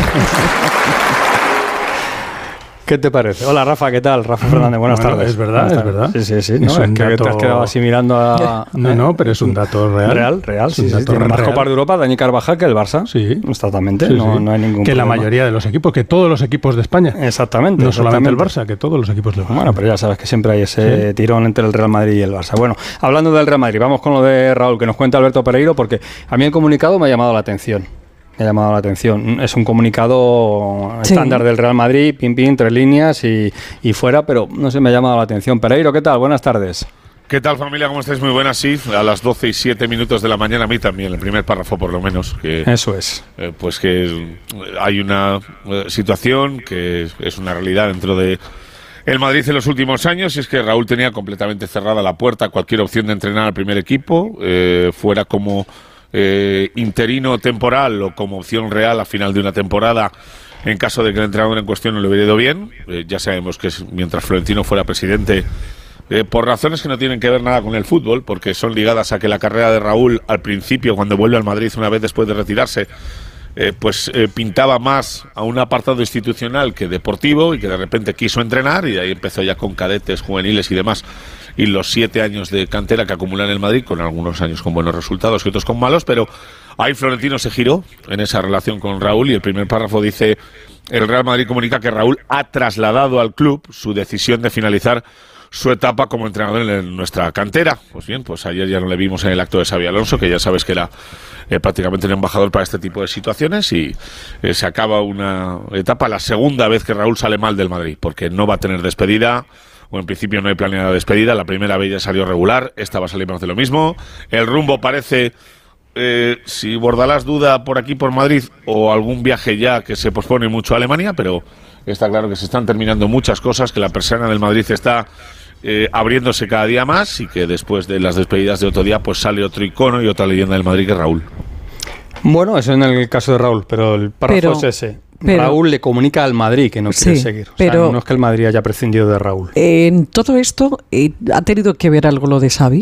¿Qué te parece? Hola, Rafa, ¿qué tal? Rafa Fernández, buenas bueno, tardes. Es verdad, es verdad. Sí, sí, sí. No, es, es que dato... te has quedado así mirando a... No, no, pero es un dato real. Real, real, sí, sí. Tiene real. más Copas de Europa Dani Carvajal que el Barça. Sí. Exactamente, sí, no, sí. no hay ningún Que problema. La mayoría de los equipos, que todos los equipos de España. Exactamente. No exactamente. solamente el Barça, que todos los equipos de Barça. Bueno, pero ya sabes que siempre hay ese sí. tirón entre el Real Madrid y el Barça. Bueno, hablando del Real Madrid, vamos con lo de Raúl, que nos cuenta Alberto Pereiro, porque a mí el comunicado me ha llamado la atención. Me ha llamado la atención. Es un comunicado sí. estándar del Real Madrid, pim, pim, tres líneas y, y fuera, pero no sé, me ha llamado la atención. Pereiro, ¿qué tal? Buenas tardes. ¿Qué tal, familia? ¿Cómo estáis? Muy buenas, sí. A las doce y siete minutos de la mañana, a mí también, el primer párrafo por lo menos. Que, Eso es. Eh, pues que hay una eh, situación que es una realidad dentro de el Madrid en los últimos años, y es que Raúl tenía completamente cerrada la puerta a cualquier opción de entrenar al primer equipo, eh, fuera como... Eh, interino temporal o como opción real a final de una temporada en caso de que el entrenador en cuestión no le hubiera ido bien. Eh, ya sabemos que es, mientras Florentino fuera presidente, eh, por razones que no tienen que ver nada con el fútbol, porque son ligadas a que la carrera de Raúl al principio, cuando vuelve al Madrid una vez después de retirarse, eh, pues eh, pintaba más a un apartado institucional que deportivo, y que de repente quiso entrenar, y de ahí empezó ya con cadetes, juveniles y demás, y los siete años de cantera que acumula en el Madrid, con algunos años con buenos resultados y otros con malos, pero ahí Florentino se giró en esa relación con Raúl, y el primer párrafo dice: el Real Madrid comunica que Raúl ha trasladado al club su decisión de finalizar su etapa como entrenador en nuestra cantera. Pues bien, pues ayer ya no le vimos en el acto de Xabi Alonso, que ya sabes que era eh, prácticamente un embajador para este tipo de situaciones, y eh, se acaba una etapa, la segunda vez que Raúl sale mal del Madrid, porque no va a tener despedida, o en principio no hay planeada despedida. La primera vez ya salió regular, esta va a salir más de lo mismo. El rumbo parece, eh, si Bordalás duda por aquí por Madrid, o algún viaje ya que se pospone mucho a Alemania, pero está claro que se están terminando muchas cosas, que la persiana del Madrid está eh, abriéndose cada día más, y que después de las despedidas de otro día pues sale otro icono y otra leyenda del Madrid, que es Raúl. Bueno, eso en el caso de Raúl, pero el párrafo pero, es ese. Pero, Raúl le comunica al Madrid que no quiere sí, seguir. O pero, sea, no es que el Madrid haya prescindido de Raúl. En todo esto, ¿ha tenido que ver algo lo de Xavi?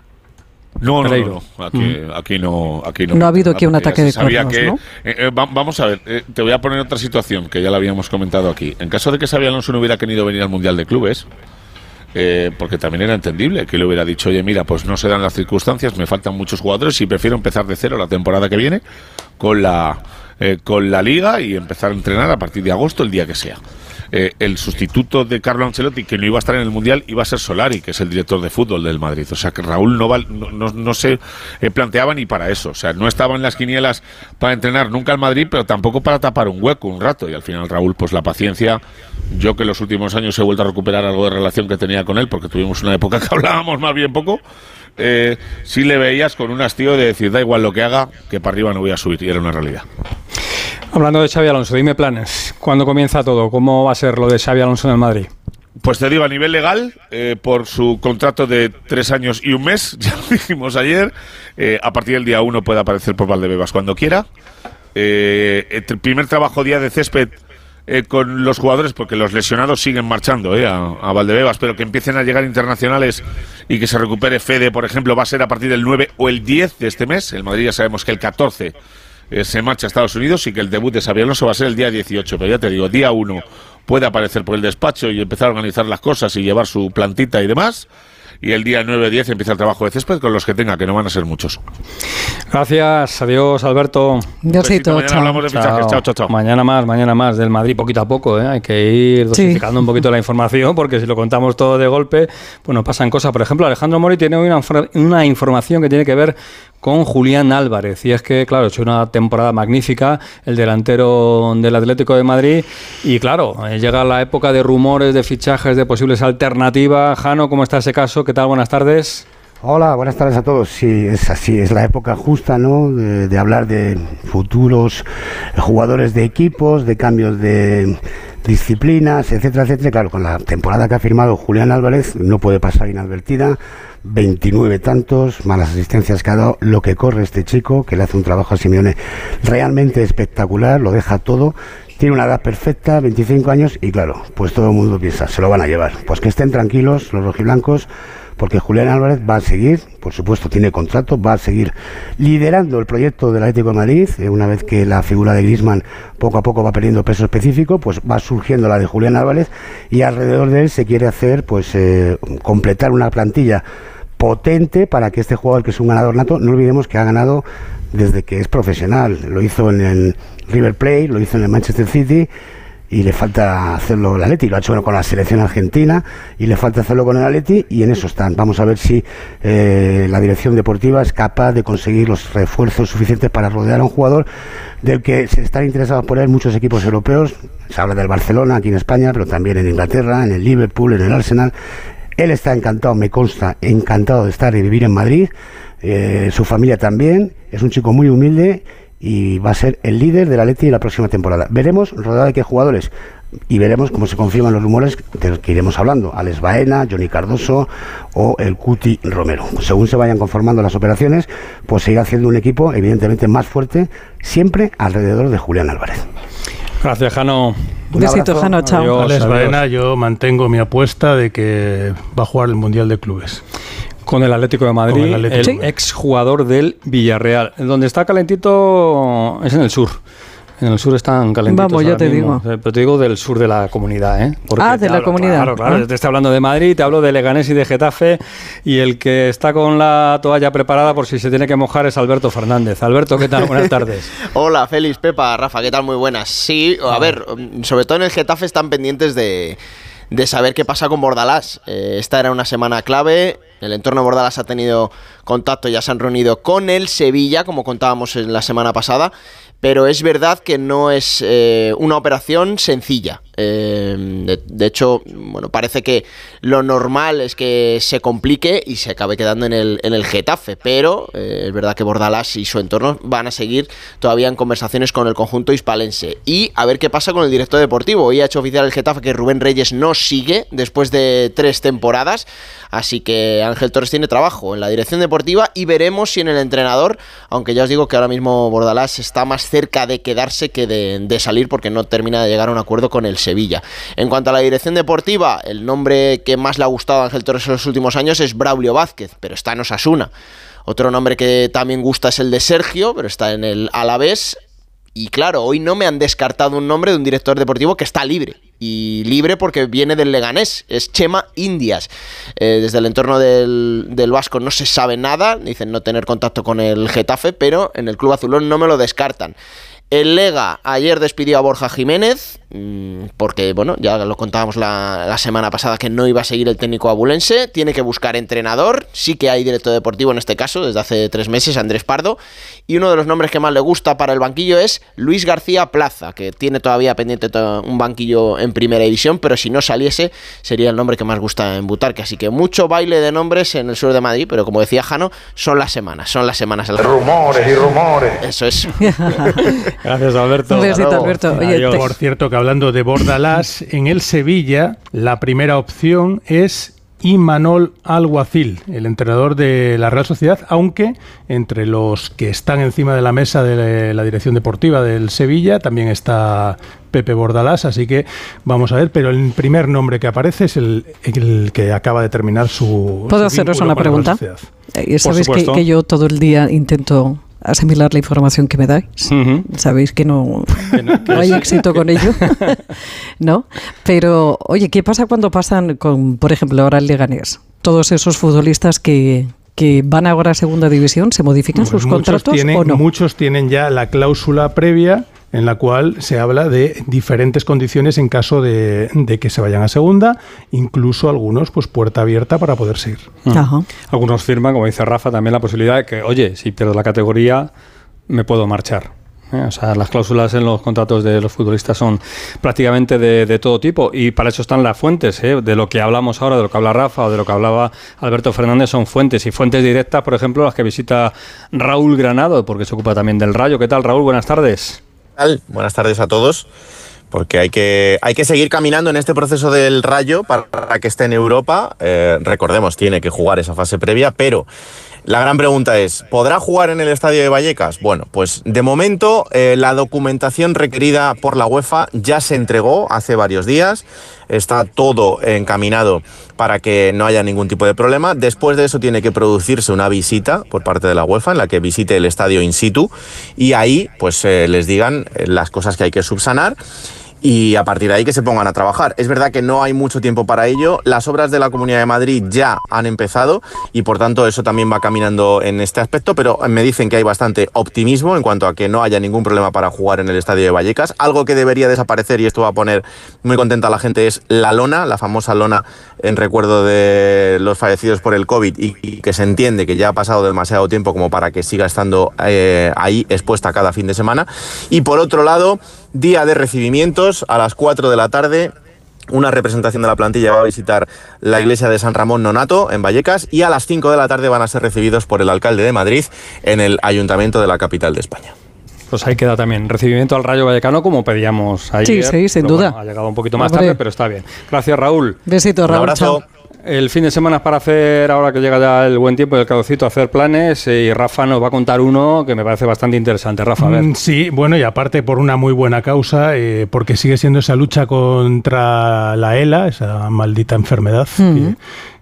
No, no, no, no. Aquí, mm. aquí no, aquí no. No ha habido aquí un ataque de cuernos, que, ¿no? Eh, eh, va, vamos a ver, eh, te voy a poner otra situación que ya la habíamos comentado aquí. En caso de que Xabi Alonso no hubiera querido venir al Mundial de Clubes, eh, porque también era entendible que le hubiera dicho: oye, mira, pues no se dan las circunstancias, me faltan muchos jugadores y prefiero empezar de cero la temporada que viene con la, eh, con la Liga, y empezar a entrenar a partir de agosto, el día que sea. Eh, el sustituto de Carlo Ancelotti, que no iba a estar en el Mundial, iba a ser Solari, que es el director de fútbol del Madrid. O sea que Raúl no, va, no, no, no se eh, planteaba ni para eso. O sea, no estaba en las quinielas para entrenar nunca al Madrid, pero tampoco para tapar un hueco un rato. Y al final Raúl, pues la paciencia. Yo, que en los últimos años he vuelto a recuperar algo de relación que tenía con él, porque tuvimos una época que hablábamos más bien poco, eh, sí le veías con un hastío de decir: da igual lo que haga, que para arriba no voy a subir. Y era una realidad. Hablando de Xabi Alonso, dime planes. ¿Cuándo comienza todo? ¿Cómo va a ser lo de Xabi Alonso en el Madrid? Pues te digo, a nivel legal, eh, por su contrato de tres años y un mes, ya lo dijimos ayer, eh, a partir del día uno puede aparecer por Valdebebas cuando quiera. Eh, el primer trabajo día de césped eh, con los jugadores, porque los lesionados siguen marchando eh, a, a Valdebebas, pero que empiecen a llegar internacionales y que se recupere Fede, por ejemplo, va a ser a partir del nueve o el diez de este mes. El Madrid ya sabemos que el catorce Eh, se marcha a Estados Unidos, y que el debut de Xabi Alonso va a ser el día dieciocho, pero ya te digo, día uno puede aparecer por el despacho y empezar a organizar las cosas y llevar su plantita y demás, y el día nueve diez empieza el trabajo de césped con los que tenga, que no van a ser muchos. Gracias, adiós Alberto. Besito, mañana chao. hablamos de fichajes, chao, chao, chao. Mañana más, mañana más del Madrid, poquito a poco, ¿eh? Hay que ir dosificando sí. un poquito la información, porque si lo contamos todo de golpe, pues nos pasan cosas. Por ejemplo, Alejandro Mori tiene hoy una, una información que tiene que ver con Julián Álvarez, y es que, claro, ha hecho una temporada magnífica el delantero del Atlético de Madrid, y claro, llega la época de rumores, de fichajes, de posibles alternativas. Jano, ¿cómo está ese caso? ¿Qué tal? Buenas tardes. Hola, buenas tardes a todos. Sí, es así, es la época justa, ¿no?, de, de hablar de futuros jugadores de equipos, de cambios de disciplinas, etcétera, etcétera. Claro, con la temporada que ha firmado Julián Álvarez no puede pasar inadvertida. veintinueve tantos, malas asistencias que ha dado, lo que corre este chico, que le hace un trabajo a Simeone realmente espectacular, lo deja todo. Tiene una edad perfecta, veinticinco años, y claro, pues todo el mundo piensa, se lo van a llevar. Pues que estén tranquilos los rojiblancos, porque Julián Álvarez va a seguir, por supuesto tiene contrato, va a seguir liderando el proyecto del Atlético de Madrid. Eh, una vez que la figura de Griezmann poco a poco va perdiendo peso específico, pues va surgiendo la de Julián Álvarez, y alrededor de él se quiere hacer, pues eh, completar una plantilla potente para que este jugador, que es un ganador nato, no olvidemos que ha ganado desde que es profesional. Lo hizo en el River Plate, lo hizo en el Manchester City, y le falta hacerlo el Atleti. Lo ha hecho con la selección argentina y le falta hacerlo con el Atleti, y en eso están. Vamos a ver si eh, la dirección deportiva es capaz de conseguir los refuerzos suficientes para rodear a un jugador del que se están interesados por él muchos equipos europeos. Se habla del Barcelona aquí en España, pero también en Inglaterra, en el Liverpool, en el Arsenal. Él está encantado, me consta, encantado de estar y vivir en Madrid. Eh, su familia también. Es un chico muy humilde y va a ser el líder del Atleti la próxima temporada. Veremos rodeado de qué jugadores, y veremos cómo se confirman los rumores de los que iremos hablando: Alex Baena, Johnny Cardoso o el Cuti Romero. Según se vayan conformando las operaciones, pues se irá haciendo un equipo evidentemente más fuerte, siempre alrededor de Julián Álvarez. Gracias, Jano. Un besito, Jano, chao. Adiós, Alex Baena, yo mantengo mi apuesta de que va a jugar el Mundial de Clubes. Con el Atlético de Madrid, el, Atlético. el exjugador del Villarreal. Donde está calentito es en el sur. En el sur están calentitos. Vamos, ya te mismo. digo. Pero te digo del sur de la comunidad, ¿eh? Porque ah, de la hablo, comunidad. Claro, claro. ¿Ah? Te estoy hablando de Madrid, te hablo de Leganés y de Getafe. Y el que está con la toalla preparada por si se tiene que mojar es Alberto Fernández. Alberto, ¿qué tal? Buenas tardes. Hola, Félix, Pepa, Rafa, ¿qué tal? Muy buenas. Sí, a ah. ver, sobre todo en el Getafe están pendientes de... de saber qué pasa con Bordalás. Eh, esta era una semana clave. El entorno de Bordalás ha tenido contacto, ya se han reunido con el Sevilla, como contábamos en la semana pasada, pero es verdad que no es eh, una operación sencilla. Eh, de, de hecho, bueno, parece que lo normal es que se complique y se acabe quedando en el, en el Getafe, pero eh, es verdad que Bordalás y su entorno van a seguir todavía en conversaciones con el conjunto hispalense. Y a ver qué pasa con el director deportivo. Hoy ha hecho oficial el Getafe que Rubén Reyes no sigue después de tres temporadas, así que Ángel Torres tiene trabajo en la dirección deportiva y veremos si en el entrenador, aunque ya os digo que ahora mismo Bordalás está más cerca de quedarse que de, de salir porque no termina de llegar a un acuerdo con el Sevilla. En cuanto a la dirección deportiva, el nombre que más le ha gustado a Ángel Torres en los últimos años es Braulio Vázquez, pero está en Osasuna. Otro nombre que también gusta es el de Sergio, pero está en el Alavés. Y claro, hoy no me han descartado un nombre de un director deportivo que está libre. Y libre porque viene del Leganés, es Chema Indias. Eh, desde el entorno del, del Vasco no se sabe nada, dicen no tener contacto con el Getafe, pero en el club azulón no me lo descartan. El Lega ayer despidió a Borja Jiménez, porque bueno, ya lo contábamos la, la semana pasada que no iba a seguir el técnico abulense, tiene que buscar entrenador, sí que hay director deportivo en este caso, desde hace tres meses, Andrés Pardo, y uno de los nombres que más le gusta para el banquillo es Luis García Plaza, que tiene todavía pendiente un banquillo en primera división, pero si no saliese sería el nombre que más gusta en Butarque, así que mucho baile de nombres en el sur de Madrid, pero como decía Jano, son las semanas, son las semanas. El... Rumores y rumores. Eso es. Gracias, Alberto. Un besito, Alberto. Oye, por cierto, que hablando de Bordalás, en el Sevilla, la primera opción es Imanol Alguacil, el entrenador de la Real Sociedad, aunque entre los que están encima de la mesa de la dirección deportiva del Sevilla también está Pepe Bordalás, así que vamos a ver, pero el primer nombre que aparece es el, el que acaba de terminar su... ¿Puedo su haceros una pregunta? Eh, Sabéis que, que yo todo el día intento asimilar la información que me dais. Uh-huh. Sabéis que no, que no, que no hay éxito con ello, ¿no? Pero, oye, ¿qué pasa cuando pasan con, por ejemplo, ahora el Leganés? Todos esos futbolistas que, que van ahora a segunda división, ¿se modifican pues sus contratos tienen, o no? Muchos tienen ya la cláusula previa en la cual se habla de diferentes condiciones en caso de, de que se vayan a segunda, incluso algunos pues puerta abierta para poder seguir. Ajá. Algunos firman, como dice Rafa, también la posibilidad de que, oye, si pierdo la categoría, me puedo marchar. ¿Eh? O sea, las cláusulas en los contratos de los futbolistas son prácticamente de, de todo tipo y para eso están las fuentes, ¿eh? De lo que hablamos ahora, de lo que habla Rafa o de lo que hablaba Alberto Fernández son fuentes y fuentes directas, por ejemplo, las que visita Raúl Granado, porque se ocupa también del Rayo. ¿Qué tal, Raúl? Buenas tardes. Buenas tardes a todos, porque hay que, hay que seguir caminando en este proceso del Rayo para que esté en Europa. Eh, recordemos, tiene que jugar esa fase previa, pero la gran pregunta es, ¿podrá jugar en el estadio de Vallecas? Bueno, pues de momento eh, la documentación requerida por la UEFA ya se entregó hace varios días. Está todo encaminado para que no haya ningún tipo de problema. Después de eso tiene que producirse una visita por parte de la UEFA en la que visite el estadio in situ y ahí pues eh, les digan las cosas que hay que subsanar y a partir de ahí que se pongan a trabajar. Es verdad que no hay mucho tiempo para ello. Las obras de la Comunidad de Madrid ya han empezado y por tanto eso también va caminando en este aspecto, pero me dicen que hay bastante optimismo en cuanto a que no haya ningún problema para jugar en el estadio de Vallecas. Algo que debería desaparecer, y esto va a poner muy contenta a la gente, es la lona, la famosa lona en recuerdo de los fallecidos por el COVID y, y que se entiende que ya ha pasado demasiado tiempo como para que siga estando eh, ahí expuesta cada fin de semana. Y por otro lado, día de recibimientos a las cuatro de la tarde. Una representación de la plantilla va a visitar la iglesia de San Ramón Nonato en Vallecas y a las cinco de la tarde van a ser recibidos por el alcalde de Madrid en el ayuntamiento de la capital de España. Pues ahí queda también recibimiento al Rayo Vallecano como pedíamos ayer. Sí, sí, sin duda. Bueno, ha llegado un poquito más Hombre. tarde, pero está bien. Gracias, Raúl. Besito, Raúl. Un abrazo. Chao. El fin de semana es para hacer, ahora que llega ya el buen tiempo y el calorcito, hacer planes, y Rafa nos va a contar uno que me parece bastante interesante. Rafa, a ver. Sí, bueno, y aparte por una muy buena causa, eh, porque sigue siendo esa lucha contra la ELA, esa maldita enfermedad mm. que,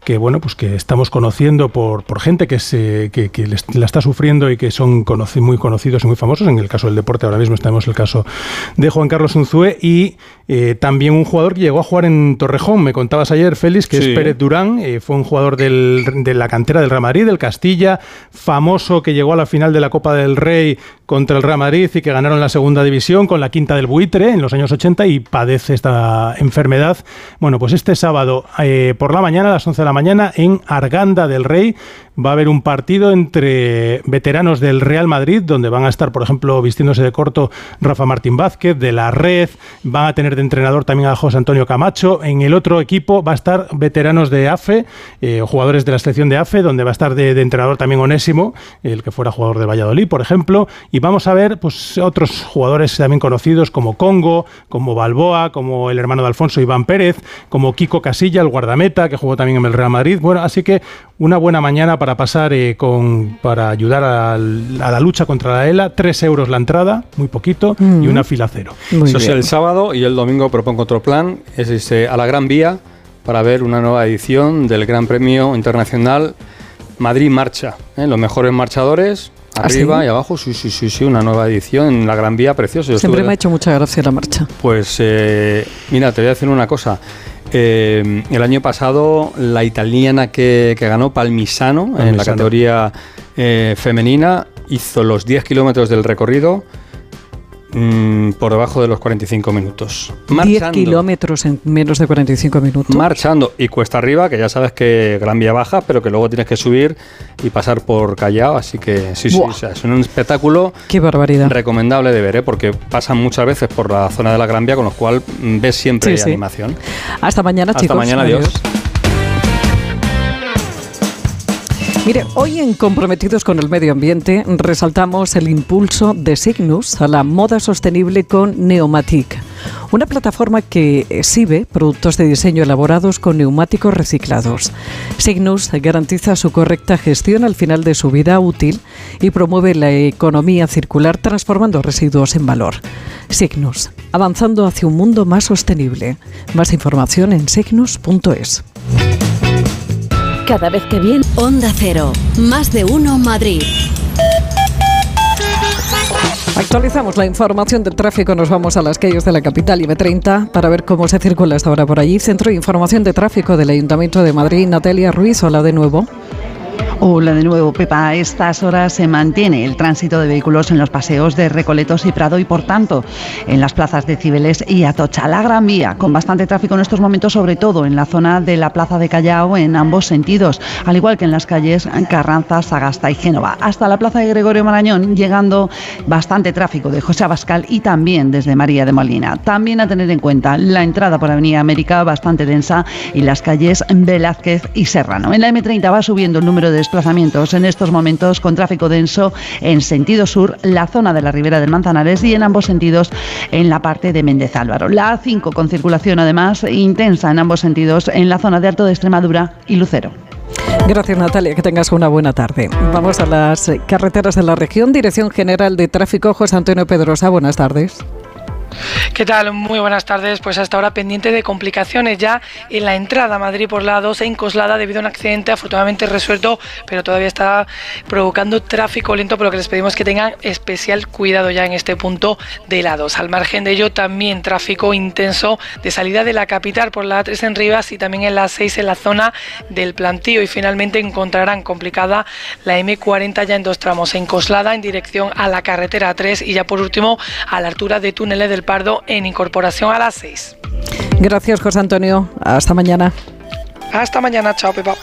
que bueno, pues que estamos conociendo por, por gente que, se, que, que la está sufriendo y que son conoci- muy conocidos y muy famosos. En el caso del deporte ahora mismo tenemos el caso de Juan Carlos Unzué y eh, también un jugador que llegó a jugar en Torrejón. Me contabas ayer, Félix, que sí. es Pérez Durán, eh, fue un jugador del, de la cantera del Real Madrid, del Castilla, famoso, que llegó a la final de la Copa del Rey contra el Real Madrid y que ganaron la segunda división con la Quinta del Buitre en los años ochenta y padece esta enfermedad. Bueno, pues este sábado eh, por la mañana, a las once de la mañana, en Arganda del Rey, va a haber un partido entre veteranos del Real Madrid, donde van a estar, por ejemplo, vistiéndose de corto Rafa Martín Vázquez, de la Red, van a tener de entrenador también a José Antonio Camacho. En el otro equipo va a estar veteranos de AFE, eh, jugadores de la selección de AFE, donde va a estar de, de entrenador también Onésimo, el que fuera jugador de Valladolid, por ejemplo, y vamos a ver pues otros jugadores también conocidos como Congo, como Balboa, como el hermano de Alfonso, Iván Pérez, como Kiko Casilla, el guardameta, que jugó también en el Real Madrid. Bueno, así que una buena mañana para pasar eh, con para ayudar a, a la lucha contra la ELA. Tres euros la entrada, muy poquito, mm. y una fila cero. Muy Eso es el sábado, y el domingo propongo otro plan, es irse a la Gran Vía para ver una nueva edición del Gran Premio Internacional Madrid Marcha, ¿eh? Los mejores marchadores, arriba ¿Ah, sí? y abajo, sí, sí, sí, sí, una nueva edición en la Gran Vía, precioso. Yo Siempre estuve... me ha hecho mucha gracia la marcha. Pues, eh, mira, te voy a decir una cosa. Eh, el año pasado, la italiana que, que ganó, Palmisano, Palmisano, en la categoría eh, femenina, hizo los diez kilómetros del recorrido mmm, por debajo de los cuarenta y cinco minutos. diez kilómetros en menos de cuarenta y cinco minutos. Marchando. Y cuesta arriba, que ya sabes que Gran Vía baja, pero que luego tienes que subir y pasar por Callao. Así que sí, sí, o sea, es un espectáculo. Qué barbaridad. Recomendable de ver, ¿eh? Porque pasan muchas veces por la zona de la Gran Vía, con lo cual ves siempre sí, sí. animación. Hasta mañana, Hasta chicos. Hasta mañana, adiós. adiós. Mire, hoy en Comprometidos con el Medio Ambiente resaltamos el impulso de Signus a la moda sostenible con Neomatic, una plataforma que exhibe productos de diseño elaborados con neumáticos reciclados. Signus garantiza su correcta gestión al final de su vida útil y promueve la economía circular transformando residuos en valor. Signus, avanzando hacia un mundo más sostenible. Más información en signus punto es. Cada vez que viene Onda Cero, más de uno Madrid. Actualizamos la información del tráfico, nos vamos a las calles de la capital y eme treinta para ver cómo se circula hasta ahora por allí. Centro de Información de Tráfico del Ayuntamiento de Madrid, Natalia Ruiz, hola de nuevo. Hola de nuevo, Pepa. A estas horas se mantiene el tránsito de vehículos en los paseos de Recoletos y Prado y, por tanto, en las plazas de Cibeles y Atocha. La Gran Vía, con bastante tráfico en estos momentos, sobre todo en la zona de la Plaza de Callao, en ambos sentidos, al igual que en las calles Carranza, Sagasta y Génova. Hasta la Plaza de Gregorio Marañón, llegando bastante tráfico de José Abascal y también desde María de Molina. También a tener en cuenta la entrada por Avenida América, bastante densa, y las calles Velázquez y Serrano. En la eme treinta va subiendo el número de desplazamientos en estos momentos, con tráfico denso en sentido sur, la zona de la Ribera del Manzanares, y en ambos sentidos en la parte de Méndez Álvaro. La A cinco con circulación además intensa en ambos sentidos en la zona de Alto de Extremadura y Lucero. Gracias, Natalia, que tengas una buena tarde. Vamos a las carreteras de la región. Dirección General de Tráfico, José Antonio Pedrosa, buenas tardes. ¿Qué tal? Muy buenas tardes. Pues hasta ahora pendiente de complicaciones ya en la entrada a Madrid por la A dos en Coslada debido a un accidente afortunadamente resuelto, pero todavía está provocando tráfico lento, por lo que les pedimos que tengan especial cuidado ya en este punto de la A dos. Al margen de ello, también tráfico intenso de salida de la capital por la A tres en Rivas y también en la A seis en la zona del Plantío, y finalmente encontrarán complicada la eme cuarenta ya en dos tramos, en Coslada en dirección a la carretera A tres y ya por último a la altura de Túneles del Pardo en incorporación a las seis. Gracias, José Antonio. Hasta mañana. Hasta mañana. Chao, Pepa.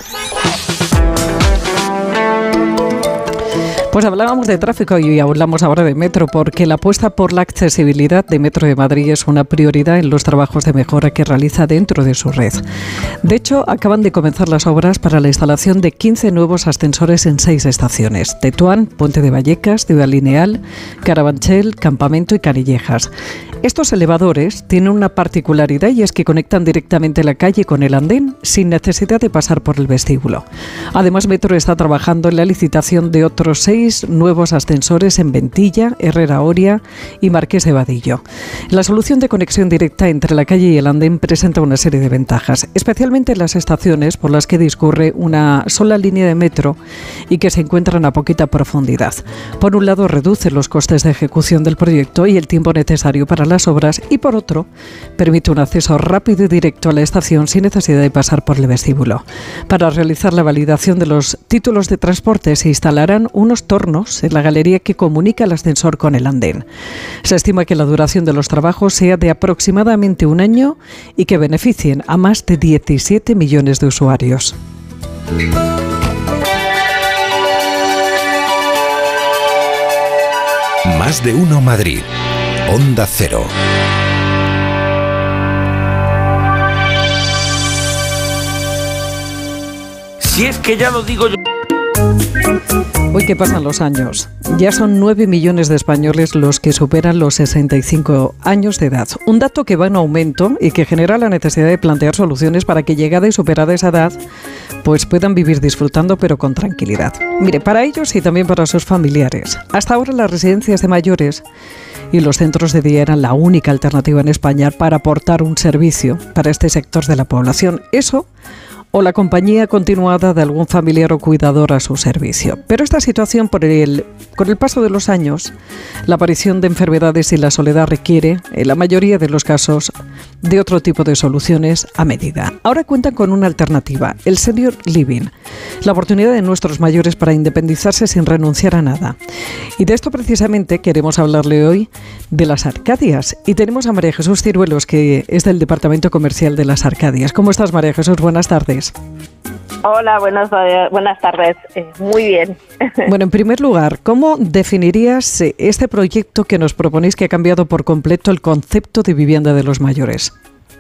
Pues hablábamos de tráfico y hablamos ahora de metro, porque la apuesta por la accesibilidad de Metro de Madrid es una prioridad en los trabajos de mejora que realiza dentro de su red. De hecho, acaban de comenzar las obras para la instalación de quince nuevos ascensores en seis estaciones: Tetuán, Puente de Vallecas, Ciudad Lineal, Carabanchel, Campamento y Canillejas. Estos elevadores tienen una particularidad y es que conectan directamente la calle con el andén sin necesidad de pasar por el vestíbulo. Además, Metro está trabajando en la licitación de otros seis nuevos ascensores en Ventilla, Herrera Oria y Marqués de Vadillo. La solución de conexión directa entre la calle y el andén presenta una serie de ventajas, especialmente en las estaciones por las que discurre una sola línea de metro y que se encuentran a poquita profundidad. Por un lado, reduce los costes de ejecución del proyecto y el tiempo necesario para las obras, y por otro, permite un acceso rápido y directo a la estación sin necesidad de pasar por el vestíbulo. Para realizar la validación de los títulos de transporte se instalarán unos tornos en la galería que comunica el ascensor con el andén. Se estima que la duración de los trabajos sea de aproximadamente un año y que beneficien a más de diecisiete millones de usuarios. Más de uno Madrid. Onda Cero. Si es que ya lo digo yo. Uy, ¿qué pasan los años? Ya son nueve millones de españoles los que superan los sesenta y cinco años de edad. Un dato que va en aumento y que genera la necesidad de plantear soluciones para que llegada y superada esa edad, pues puedan vivir disfrutando pero con tranquilidad. Mire, para ellos y también para sus familiares. Hasta ahora las residencias de mayores y los centros de día eran la única alternativa en España para aportar un servicio para este sector de la población. Eso o la compañía continuada de algún familiar o cuidador a su servicio. Pero esta situación, por el, con el paso de los años, la aparición de enfermedades y la soledad requiere, en la mayoría de los casos, de otro tipo de soluciones a medida. Ahora cuentan con una alternativa, el Senior Living, la oportunidad de nuestros mayores para independizarse sin renunciar a nada. Y de esto precisamente queremos hablarle hoy, de las Arcadias. Y tenemos a María Jesús Ciruelos, que es del Departamento Comercial de las Arcadias. ¿Cómo estás, María Jesús? Buenas tardes. Hola, buenas, buenas tardes. Eh, muy bien. Bueno, en primer lugar, ¿cómo definirías este proyecto que nos proponéis que ha cambiado por completo el concepto de vivienda de los mayores?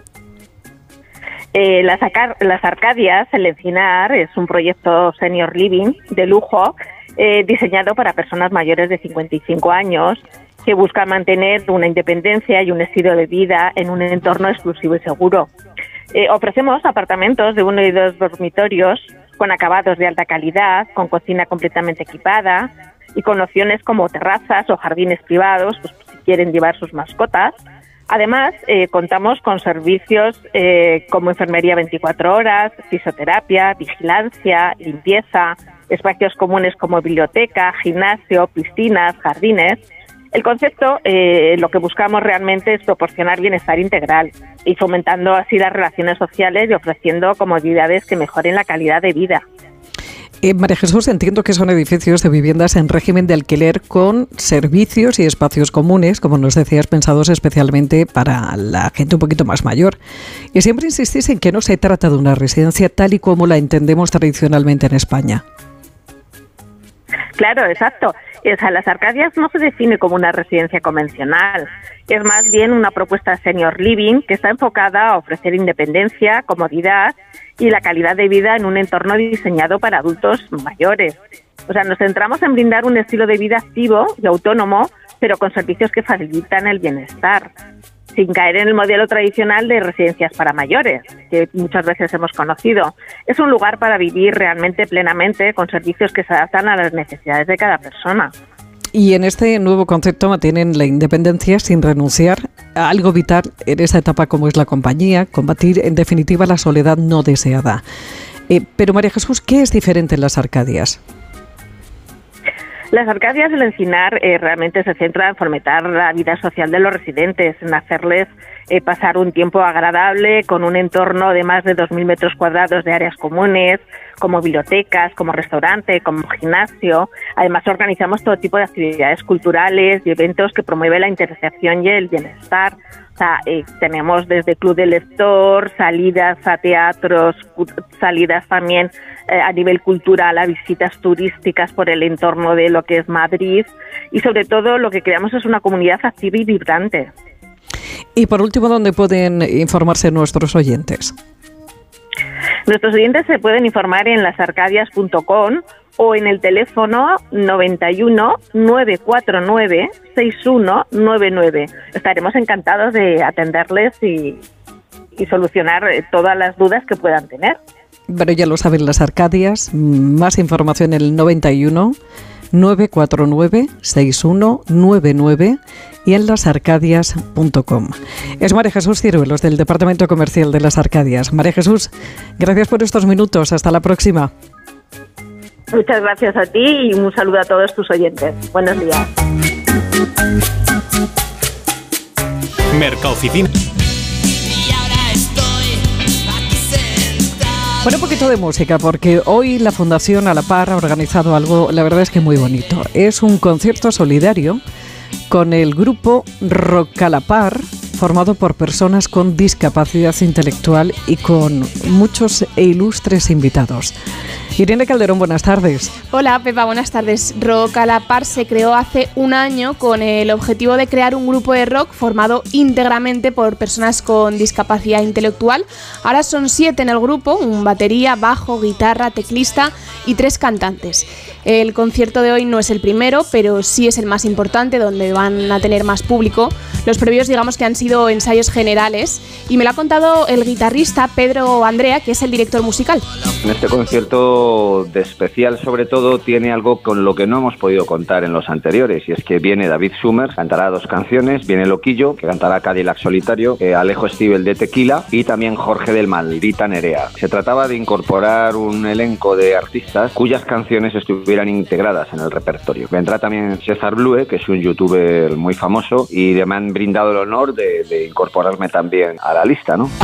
Eh, las, las Arcadias, el Encinar, es un proyecto Senior Living de lujo eh, diseñado para personas mayores de cincuenta y cinco años que buscan mantener una independencia y un estilo de vida en un entorno exclusivo y seguro. Eh, ofrecemos apartamentos de uno y dos dormitorios con acabados de alta calidad, con cocina completamente equipada y con opciones como terrazas o jardines privados, pues, si quieren llevar sus mascotas. Además, eh, contamos con servicios eh, como enfermería veinticuatro horas, fisioterapia, vigilancia, limpieza, espacios comunes como biblioteca, gimnasio, piscinas, jardines. El concepto, eh, lo que buscamos realmente es proporcionar bienestar integral y fomentando así las relaciones sociales y ofreciendo comodidades que mejoren la calidad de vida. Eh, María Jesús, entiendo que son edificios de viviendas en régimen de alquiler con servicios y espacios comunes, como nos decías, pensados especialmente para la gente un poquito más mayor. Y siempre insistís en que no se trata de una residencia tal y como la entendemos tradicionalmente en España. Claro, exacto. O sea, las Arcadias no se define como una residencia convencional, es más bien una propuesta Senior Living que está enfocada a ofrecer independencia, comodidad y la calidad de vida en un entorno diseñado para adultos mayores. O sea, nos centramos en brindar un estilo de vida activo y autónomo, pero con servicios que facilitan el bienestar, sin caer en el modelo tradicional de residencias para mayores, que muchas veces hemos conocido. Es un lugar para vivir realmente plenamente, con servicios que se adaptan a las necesidades de cada persona. Y en este nuevo concepto mantienen la independencia sin renunciar a algo vital en esta etapa como es la compañía, combatir en definitiva la soledad no deseada. Eh, pero María Jesús, ¿qué es diferente en las Arcadias? Las Arcadias del Encinar eh, realmente se centra en fomentar la vida social de los residentes, en hacerles eh, pasar un tiempo agradable con un entorno de más de dos mil metros cuadrados de áreas comunes, como bibliotecas, como restaurante, como gimnasio. Además, organizamos todo tipo de actividades culturales y eventos que promueven la intersección y el bienestar. O sea, eh, tenemos desde club de lector, salidas a teatros, salidas también eh, a nivel cultural, a visitas turísticas por el entorno de lo que es Madrid, y sobre todo lo que creamos es una comunidad activa y vibrante. Y por último, ¿dónde pueden informarse nuestros oyentes? Nuestros oyentes se pueden informar en las arcadias punto com o en el teléfono noventa y uno, nueve cuatro nueve, seis uno nueve nueve. Estaremos encantados de atenderles y, y solucionar todas las dudas que puedan tener. Pero ya lo saben las Arcadias, más información en el noventa y uno, nueve cuatro nueve, seis uno nueve nueve y en las arcadias punto com. Es María Jesús Ciruelos del Departamento Comercial de las Arcadias. María Jesús, gracias por estos minutos. Hasta la próxima. Muchas gracias a ti y un saludo a todos tus oyentes. Buenos días. Mercaoficina. Bueno, un poquito de música, porque hoy la Fundación A la Par ha organizado algo, la verdad es que muy bonito. Es un concierto solidario con el grupo Rock a la Par, formado por personas con discapacidad intelectual y con muchos e ilustres invitados. Irene Calderón, buenas tardes. Hola, Pepa, buenas tardes. Rock a la Par se creó hace un año con el objetivo de crear un grupo de rock formado íntegramente por personas con discapacidad intelectual. Ahora son siete en el grupo, un batería, bajo, guitarra, teclista y tres cantantes. El concierto de hoy no es el primero, pero sí es el más importante, donde van a tener más público. Los previos, digamos que han sido ensayos generales, y me lo ha contado el guitarrista Pedro Andrea, que es el director musical. En este concierto de especial, sobre todo, tiene algo con lo que no hemos podido contar en los anteriores, y es que viene David Summers, cantará dos canciones, viene Loquillo, que cantará Cadillac Solitario, eh, Alejo Stivel de Tequila, y también Jorge del Maldita Nerea. Se trataba de incorporar un elenco de artistas cuyas canciones estuvieran integradas en el repertorio. Vendrá también César Blue, que es un youtuber muy famoso, y me han brindado el honor de, de incorporarme también a la lista, ¿no?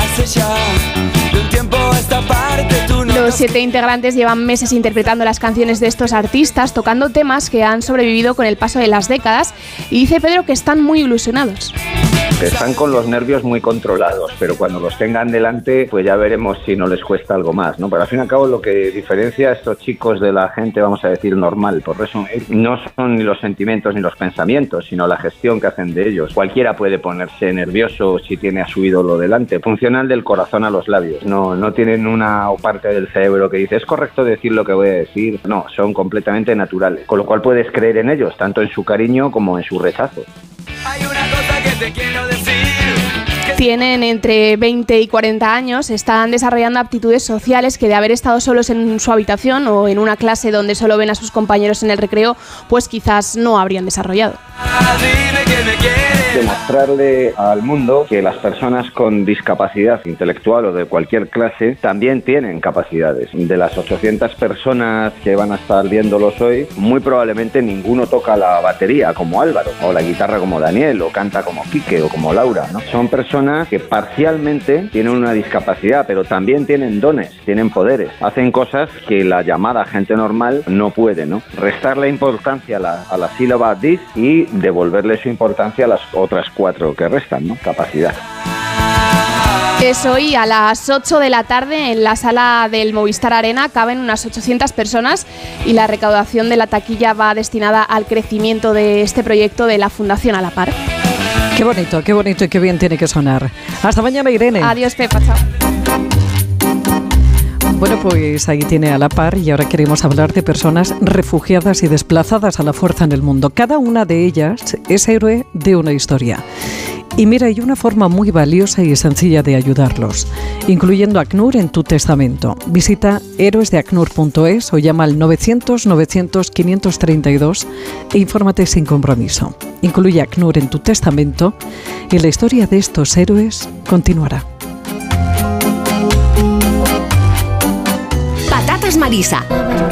Los siete integrantes llevan meses interpretando las canciones de estos artistas, tocando temas que han sobrevivido con el paso de las décadas, y dice Pedro que están muy ilusionados. Están con los nervios muy controlados, pero cuando los tengan delante, pues ya veremos si no les cuesta algo más, ¿no? Pero al fin y al cabo lo que diferencia a estos chicos de la gente, vamos a decir, normal, por resumir, no son ni los sentimientos ni los pensamientos, sino la gestión que hacen de ellos. Cualquiera puede ponerse nervioso si tiene a su ídolo delante. Funcionan del corazón a los labios, no, no tienen una parte del cerebro que dice, ¿es correcto decir lo que voy a decir? No, son completamente naturales, con lo cual puedes creer en ellos, tanto en su cariño como en su rechazo. Hay una cosa que te quiero decir. Tienen entre veinte y cuarenta años, están desarrollando aptitudes sociales que de haber estado solos en su habitación o en una clase donde solo ven a sus compañeros en el recreo, pues quizás no habrían desarrollado. Demostrarle al mundo que las personas con discapacidad intelectual o de cualquier clase también tienen capacidades. De las ochocientas personas que van a estar viéndolos hoy, muy probablemente ninguno toca la batería como Álvaro, o la guitarra como Daniel, o canta como Quique o como Laura, ¿no? Son personas que parcialmente tienen una discapacidad, pero también tienen dones, tienen poderes, hacen cosas que la llamada gente normal no puede, ¿no? Restarle importancia a la, a la sílaba dis y devolverle su importancia a las otras cuatro que restan, ¿no? Capacidad. Es hoy a las ocho de la tarde en la sala del Movistar Arena, caben unas ochocientas personas y la recaudación de la taquilla va destinada al crecimiento de este proyecto de la Fundación A la Par. Qué bonito, qué bonito y qué bien tiene que sonar. Hasta mañana, Irene. Adiós, Pepa, chao. Bueno, pues ahí tiene A la Par y ahora queremos hablar de personas refugiadas y desplazadas a la fuerza en el mundo. Cada una de ellas es héroe de una historia. Y mira, hay una forma muy valiosa y sencilla de ayudarlos, incluyendo ACNUR en tu testamento. Visita héroes de acnur punto es o llama al novecientos, novecientos, quinientos treinta y dos e infórmate sin compromiso. Incluye ACNUR en tu testamento y la historia de estos héroes continuará. Patatas Marisa.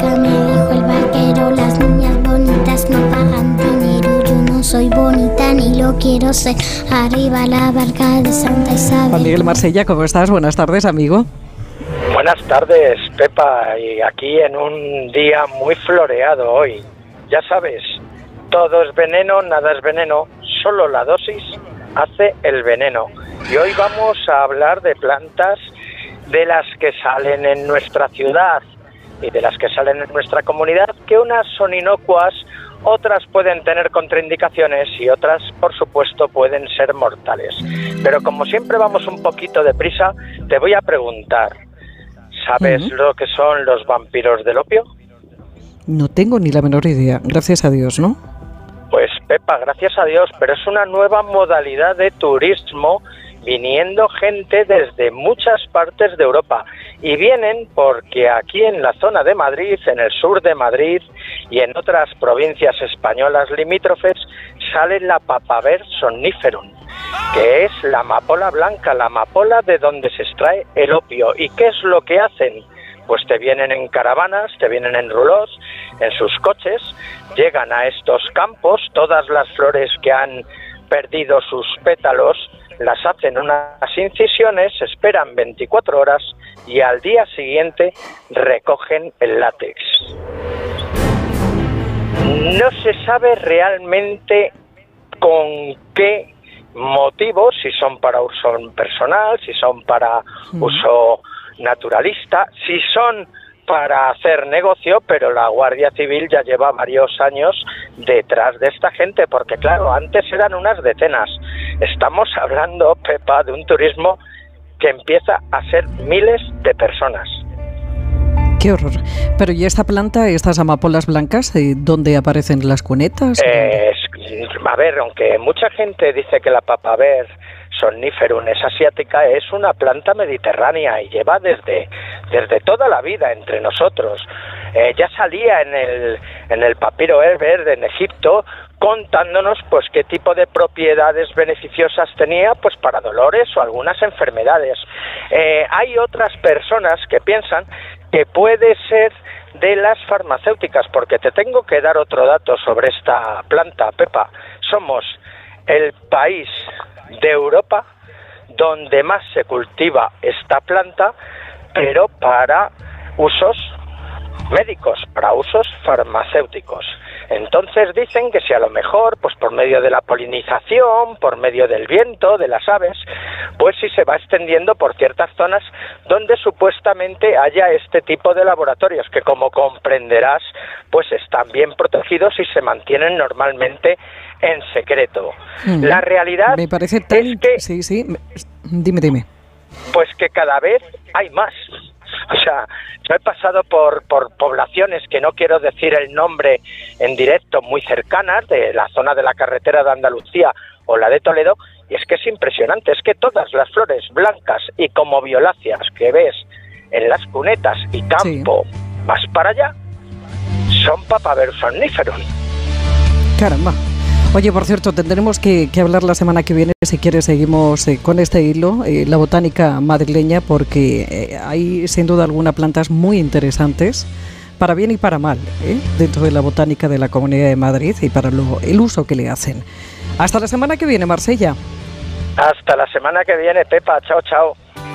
Soy bonita ni lo quiero ser. Arriba la barca de Santa Isabel. Juan Miguel Marsella, ¿cómo estás? Buenas tardes, amigo. Buenas tardes, Pepa. Y aquí en un día muy floreado hoy. Ya sabes, todo es veneno, nada es veneno. Solo la dosis hace el veneno. Y hoy vamos a hablar de plantas de las que salen en nuestra ciudad y de las que salen en nuestra comunidad, que unas son inocuas, otras pueden tener contraindicaciones y otras, por supuesto, pueden ser mortales. Pero como siempre vamos un poquito deprisa, te voy a preguntar, ¿sabes uh-huh. lo que son los vampiros del opio? No tengo ni la menor idea, gracias a Dios, ¿no? Pues Pepa, gracias a Dios, pero es una nueva modalidad de turismo viniendo gente desde muchas partes de Europa y vienen porque aquí en la zona de Madrid, en el sur de Madrid y en otras provincias españolas limítrofes sale la Papaver somniferum, que es la amapola blanca, la amapola de donde se extrae el opio. ¿Y qué es lo que hacen? Pues te vienen en caravanas, te vienen en roulots, en sus coches, llegan a estos campos, todas las flores que han perdido sus pétalos las hacen unas incisiones, esperan veinticuatro horas y al día siguiente recogen el látex. No se sabe realmente con qué motivo, si son para uso personal, si son para uso naturalista, si son para hacer negocio, pero la Guardia Civil ya lleva varios años detrás de esta gente, porque claro, antes eran unas decenas. Estamos hablando, Pepa, de un turismo que empieza a ser miles de personas. Qué horror. Pero ¿y esta planta, estas amapolas blancas, eh, dónde aparecen las cunetas? Eh, a ver, aunque mucha gente dice que la Papaver somniferum es asiática, es una planta mediterránea y lleva desde, desde toda la vida entre nosotros. Eh, ya salía en el, en el papiro Heber en Egipto contándonos pues qué tipo de propiedades beneficiosas tenía pues para dolores o algunas enfermedades. Eh, hay otras personas que piensan que puede ser de las farmacéuticas, porque te tengo que dar otro dato sobre esta planta, Pepa. Somos el país de Europa donde más se cultiva esta planta, pero para usos médicos, para usos farmacéuticos. Entonces dicen que si a lo mejor, pues por medio de la polinización, por medio del viento, de las aves, pues si se va extendiendo por ciertas zonas donde supuestamente haya este tipo de laboratorios, que como comprenderás, pues están bien protegidos y se mantienen normalmente en secreto. Mm. La realidad me parece tan... es que... Sí, sí, dime, dime. Pues que cada vez hay más. O sea, yo he pasado por, por poblaciones que no quiero decir el nombre en directo, muy cercanas, de la zona de la carretera de Andalucía o la de Toledo, y es que es impresionante, es que todas las flores blancas y como violáceas que ves en las cunetas y campo sí. más para allá, son Papaver somniferum. Caramba. Oye, por cierto, tendremos que, que hablar la semana que viene, si quieres seguimos eh, con este hilo, eh, la botánica madrileña, porque eh, hay sin duda alguna plantas muy interesantes, para bien y para mal, ¿eh? dentro de la botánica de la Comunidad de Madrid y para lo, el uso que le hacen. Hasta la semana que viene, Marsella. Hasta la semana que viene, Pepa. Chao, chao.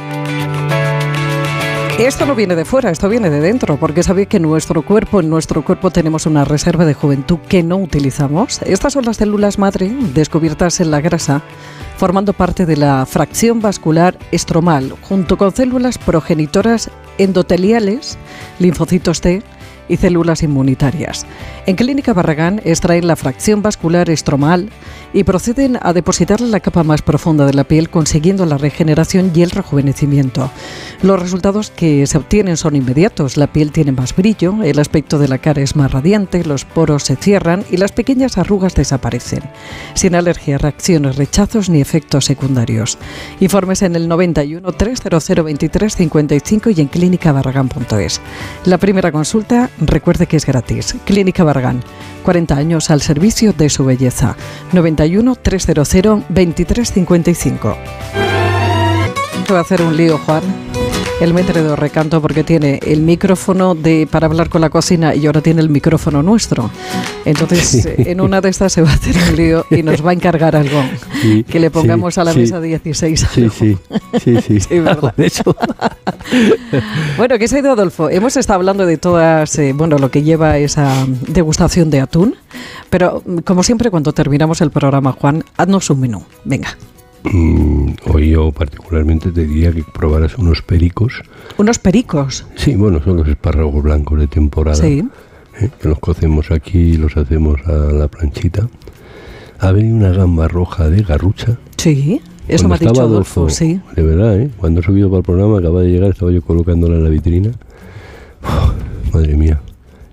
Esto no viene de fuera, esto viene de dentro, porque sabéis que en nuestro cuerpo, en nuestro cuerpo tenemos una reserva de juventud que no utilizamos. Estas son las células madre descubiertas en la grasa, formando parte de la fracción vascular estromal, junto con células progenitoras endoteliales, linfocitos T y células inmunitarias. En Clínica Barragán extraen la fracción vascular estromal y proceden a depositarla en la capa más profunda de la piel, consiguiendo la regeneración y el rejuvenecimiento. Los resultados que se obtienen son inmediatos. La piel tiene más brillo, el aspecto de la cara es más radiante, los poros se cierran y las pequeñas arrugas desaparecen, sin alergias, reacciones, rechazos ni efectos secundarios. Informes en el noventa y uno, trescientos veintitrés, cincuenta y cinco y en clínica barragán punto es. La primera consulta, recuerde que es gratis. Clínica Barragán, cuarenta años al servicio de su belleza. noventa y uno, trescientos veintitrés, cincuenta y cinco. Va a hacer un lío, Juan, el método de recanto, porque tiene el micrófono de para hablar con la cocina y ahora tiene el micrófono nuestro. Entonces, sí. en una de estas se va a hacer un lío y nos va a encargar algo. Sí, que le pongamos sí, a la sí, mesa dieciséis. Sí, sí, sí, sí. sí ¿verdad? De hecho. Bueno, ¿qué se ha ido, Adolfo? Hemos estado hablando de todas, eh, bueno, lo que lleva esa degustación de atún, pero como siempre cuando terminamos el programa, Juan, haznos un menú. Venga. Mm, hoy yo particularmente te diría que probaras unos pericos. ¿Unos pericos? Sí, bueno, son los espárragos blancos de temporada. Sí. ¿eh? Que los cocemos aquí y los hacemos a la planchita. Ha venido una gamba roja de garrucha. Sí, eso me ha dicho Adolfo, sí. De verdad, ¿eh? Cuando he subido para el programa, acaba de llegar, estaba yo colocándola en la vitrina. Uf, madre mía.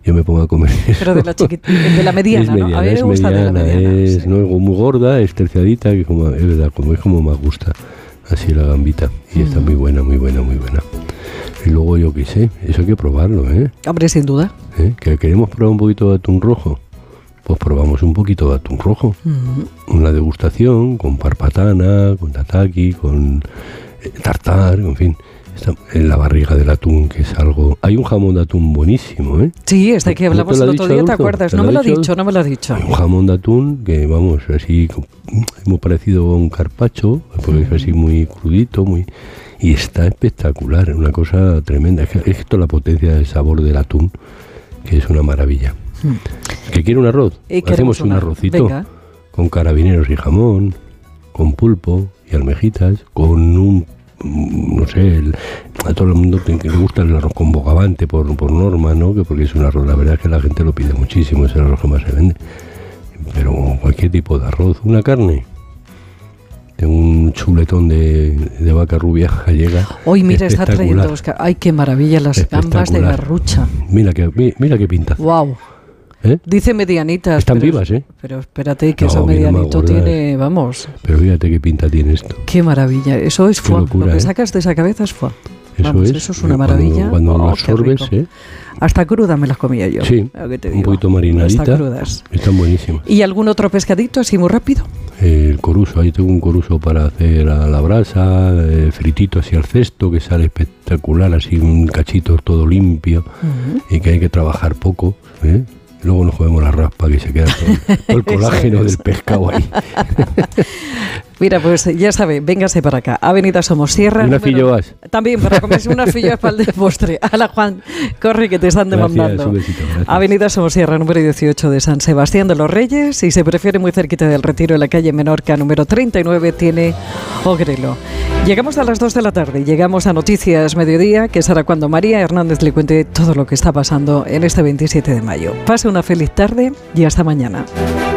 yo me pongo a comer eso. Pero de la chiquita, de la mediana, es mediana, ¿no? A mí me es gusta mediana, de la mediana. es Sí. no es muy gorda, es terciadita, que como, es verdad, como es como más gusta, así la gambita. Y está muy buena, muy buena, muy buena. Y luego yo qué sé, eso hay que probarlo, ¿eh? Hombre, sin duda. ¿Eh? ¿Que queremos probar un poquito de atún rojo? Pues probamos un poquito de atún rojo. Mm. Una degustación con parpatana, con tataki, con eh, tartar, en fin. Está en la barriga del atún, que es algo... Hay un jamón de atún buenísimo, ¿eh? Sí, este que hablamos ¿No el te otro lo ha día, dicho, ¿te Adolfo? acuerdas? ¿Te No lo me lo ha ha dicho? dicho, no me lo ha dicho. Hay un jamón de atún que, vamos, así, muy parecido a un carpaccio, porque es así muy crudito, muy... Y está espectacular, una cosa tremenda. Es, que, es esto la potencia del sabor del atún, que es una maravilla. Hmm. ¿Que quiere un arroz? Hacemos un arrocito. Venga. Con carabineros y jamón, con pulpo y almejitas, con un, no sé, el, a todo el mundo que, que le gusta el arroz con bogavante por, por norma, ¿no? Que porque es un arroz, la verdad es que la gente lo pide muchísimo, es el arroz que más se vende. Pero cualquier tipo de arroz, una carne. Tengo un chuletón de, de vaca rubia gallega. Hoy mira, está trayendo Oscar. Ay, qué maravilla las gambas de Garrucha. Mira que, mira qué pinta. Wow. ¿Eh? Dice medianitas. Están pero, vivas, ¿eh? Pero espérate, que no, eso medianito tiene, vamos. Pero fíjate qué pinta tiene esto. Qué maravilla. Eso es foie. Lo que ¿eh? sacas de esa cabeza es foie. Eso vamos, es. Eso es una maravilla. Cuando, cuando oh, lo absorbes, ¿eh? Hasta cruda me las comía yo. Sí, un poquito marinadita. Hasta crudas. Están buenísimas. ¿Y algún otro pescadito así muy rápido? El coruso, ahí tengo un coruso para hacer a la brasa, eh, fritito así al cesto, que sale espectacular, así un cachito todo limpio, uh-huh. Y que hay que trabajar poco, ¿eh? Luego nos comemos la raspa, que se queda todo, todo el colágeno del pescado ahí. Mira, pues ya sabe, véngase para acá. Avenida Somosierra. ¿Y unas filloas? También, para comerse unas filloas para el de postre. Ala, Juan, corre que te están demandando. Gracias, un besito, gracias. Avenida Somosierra, número dieciocho de San Sebastián de los Reyes. Si se prefiere muy cerquita del Retiro, en la calle Menorca, número treinta y nueve, tiene Ogrelo. Llegamos a las dos de la tarde. Llegamos a Noticias Mediodía, que será cuando María Hernández le cuente todo lo que está pasando en este veintisiete de mayo. Pase una feliz tarde y hasta mañana.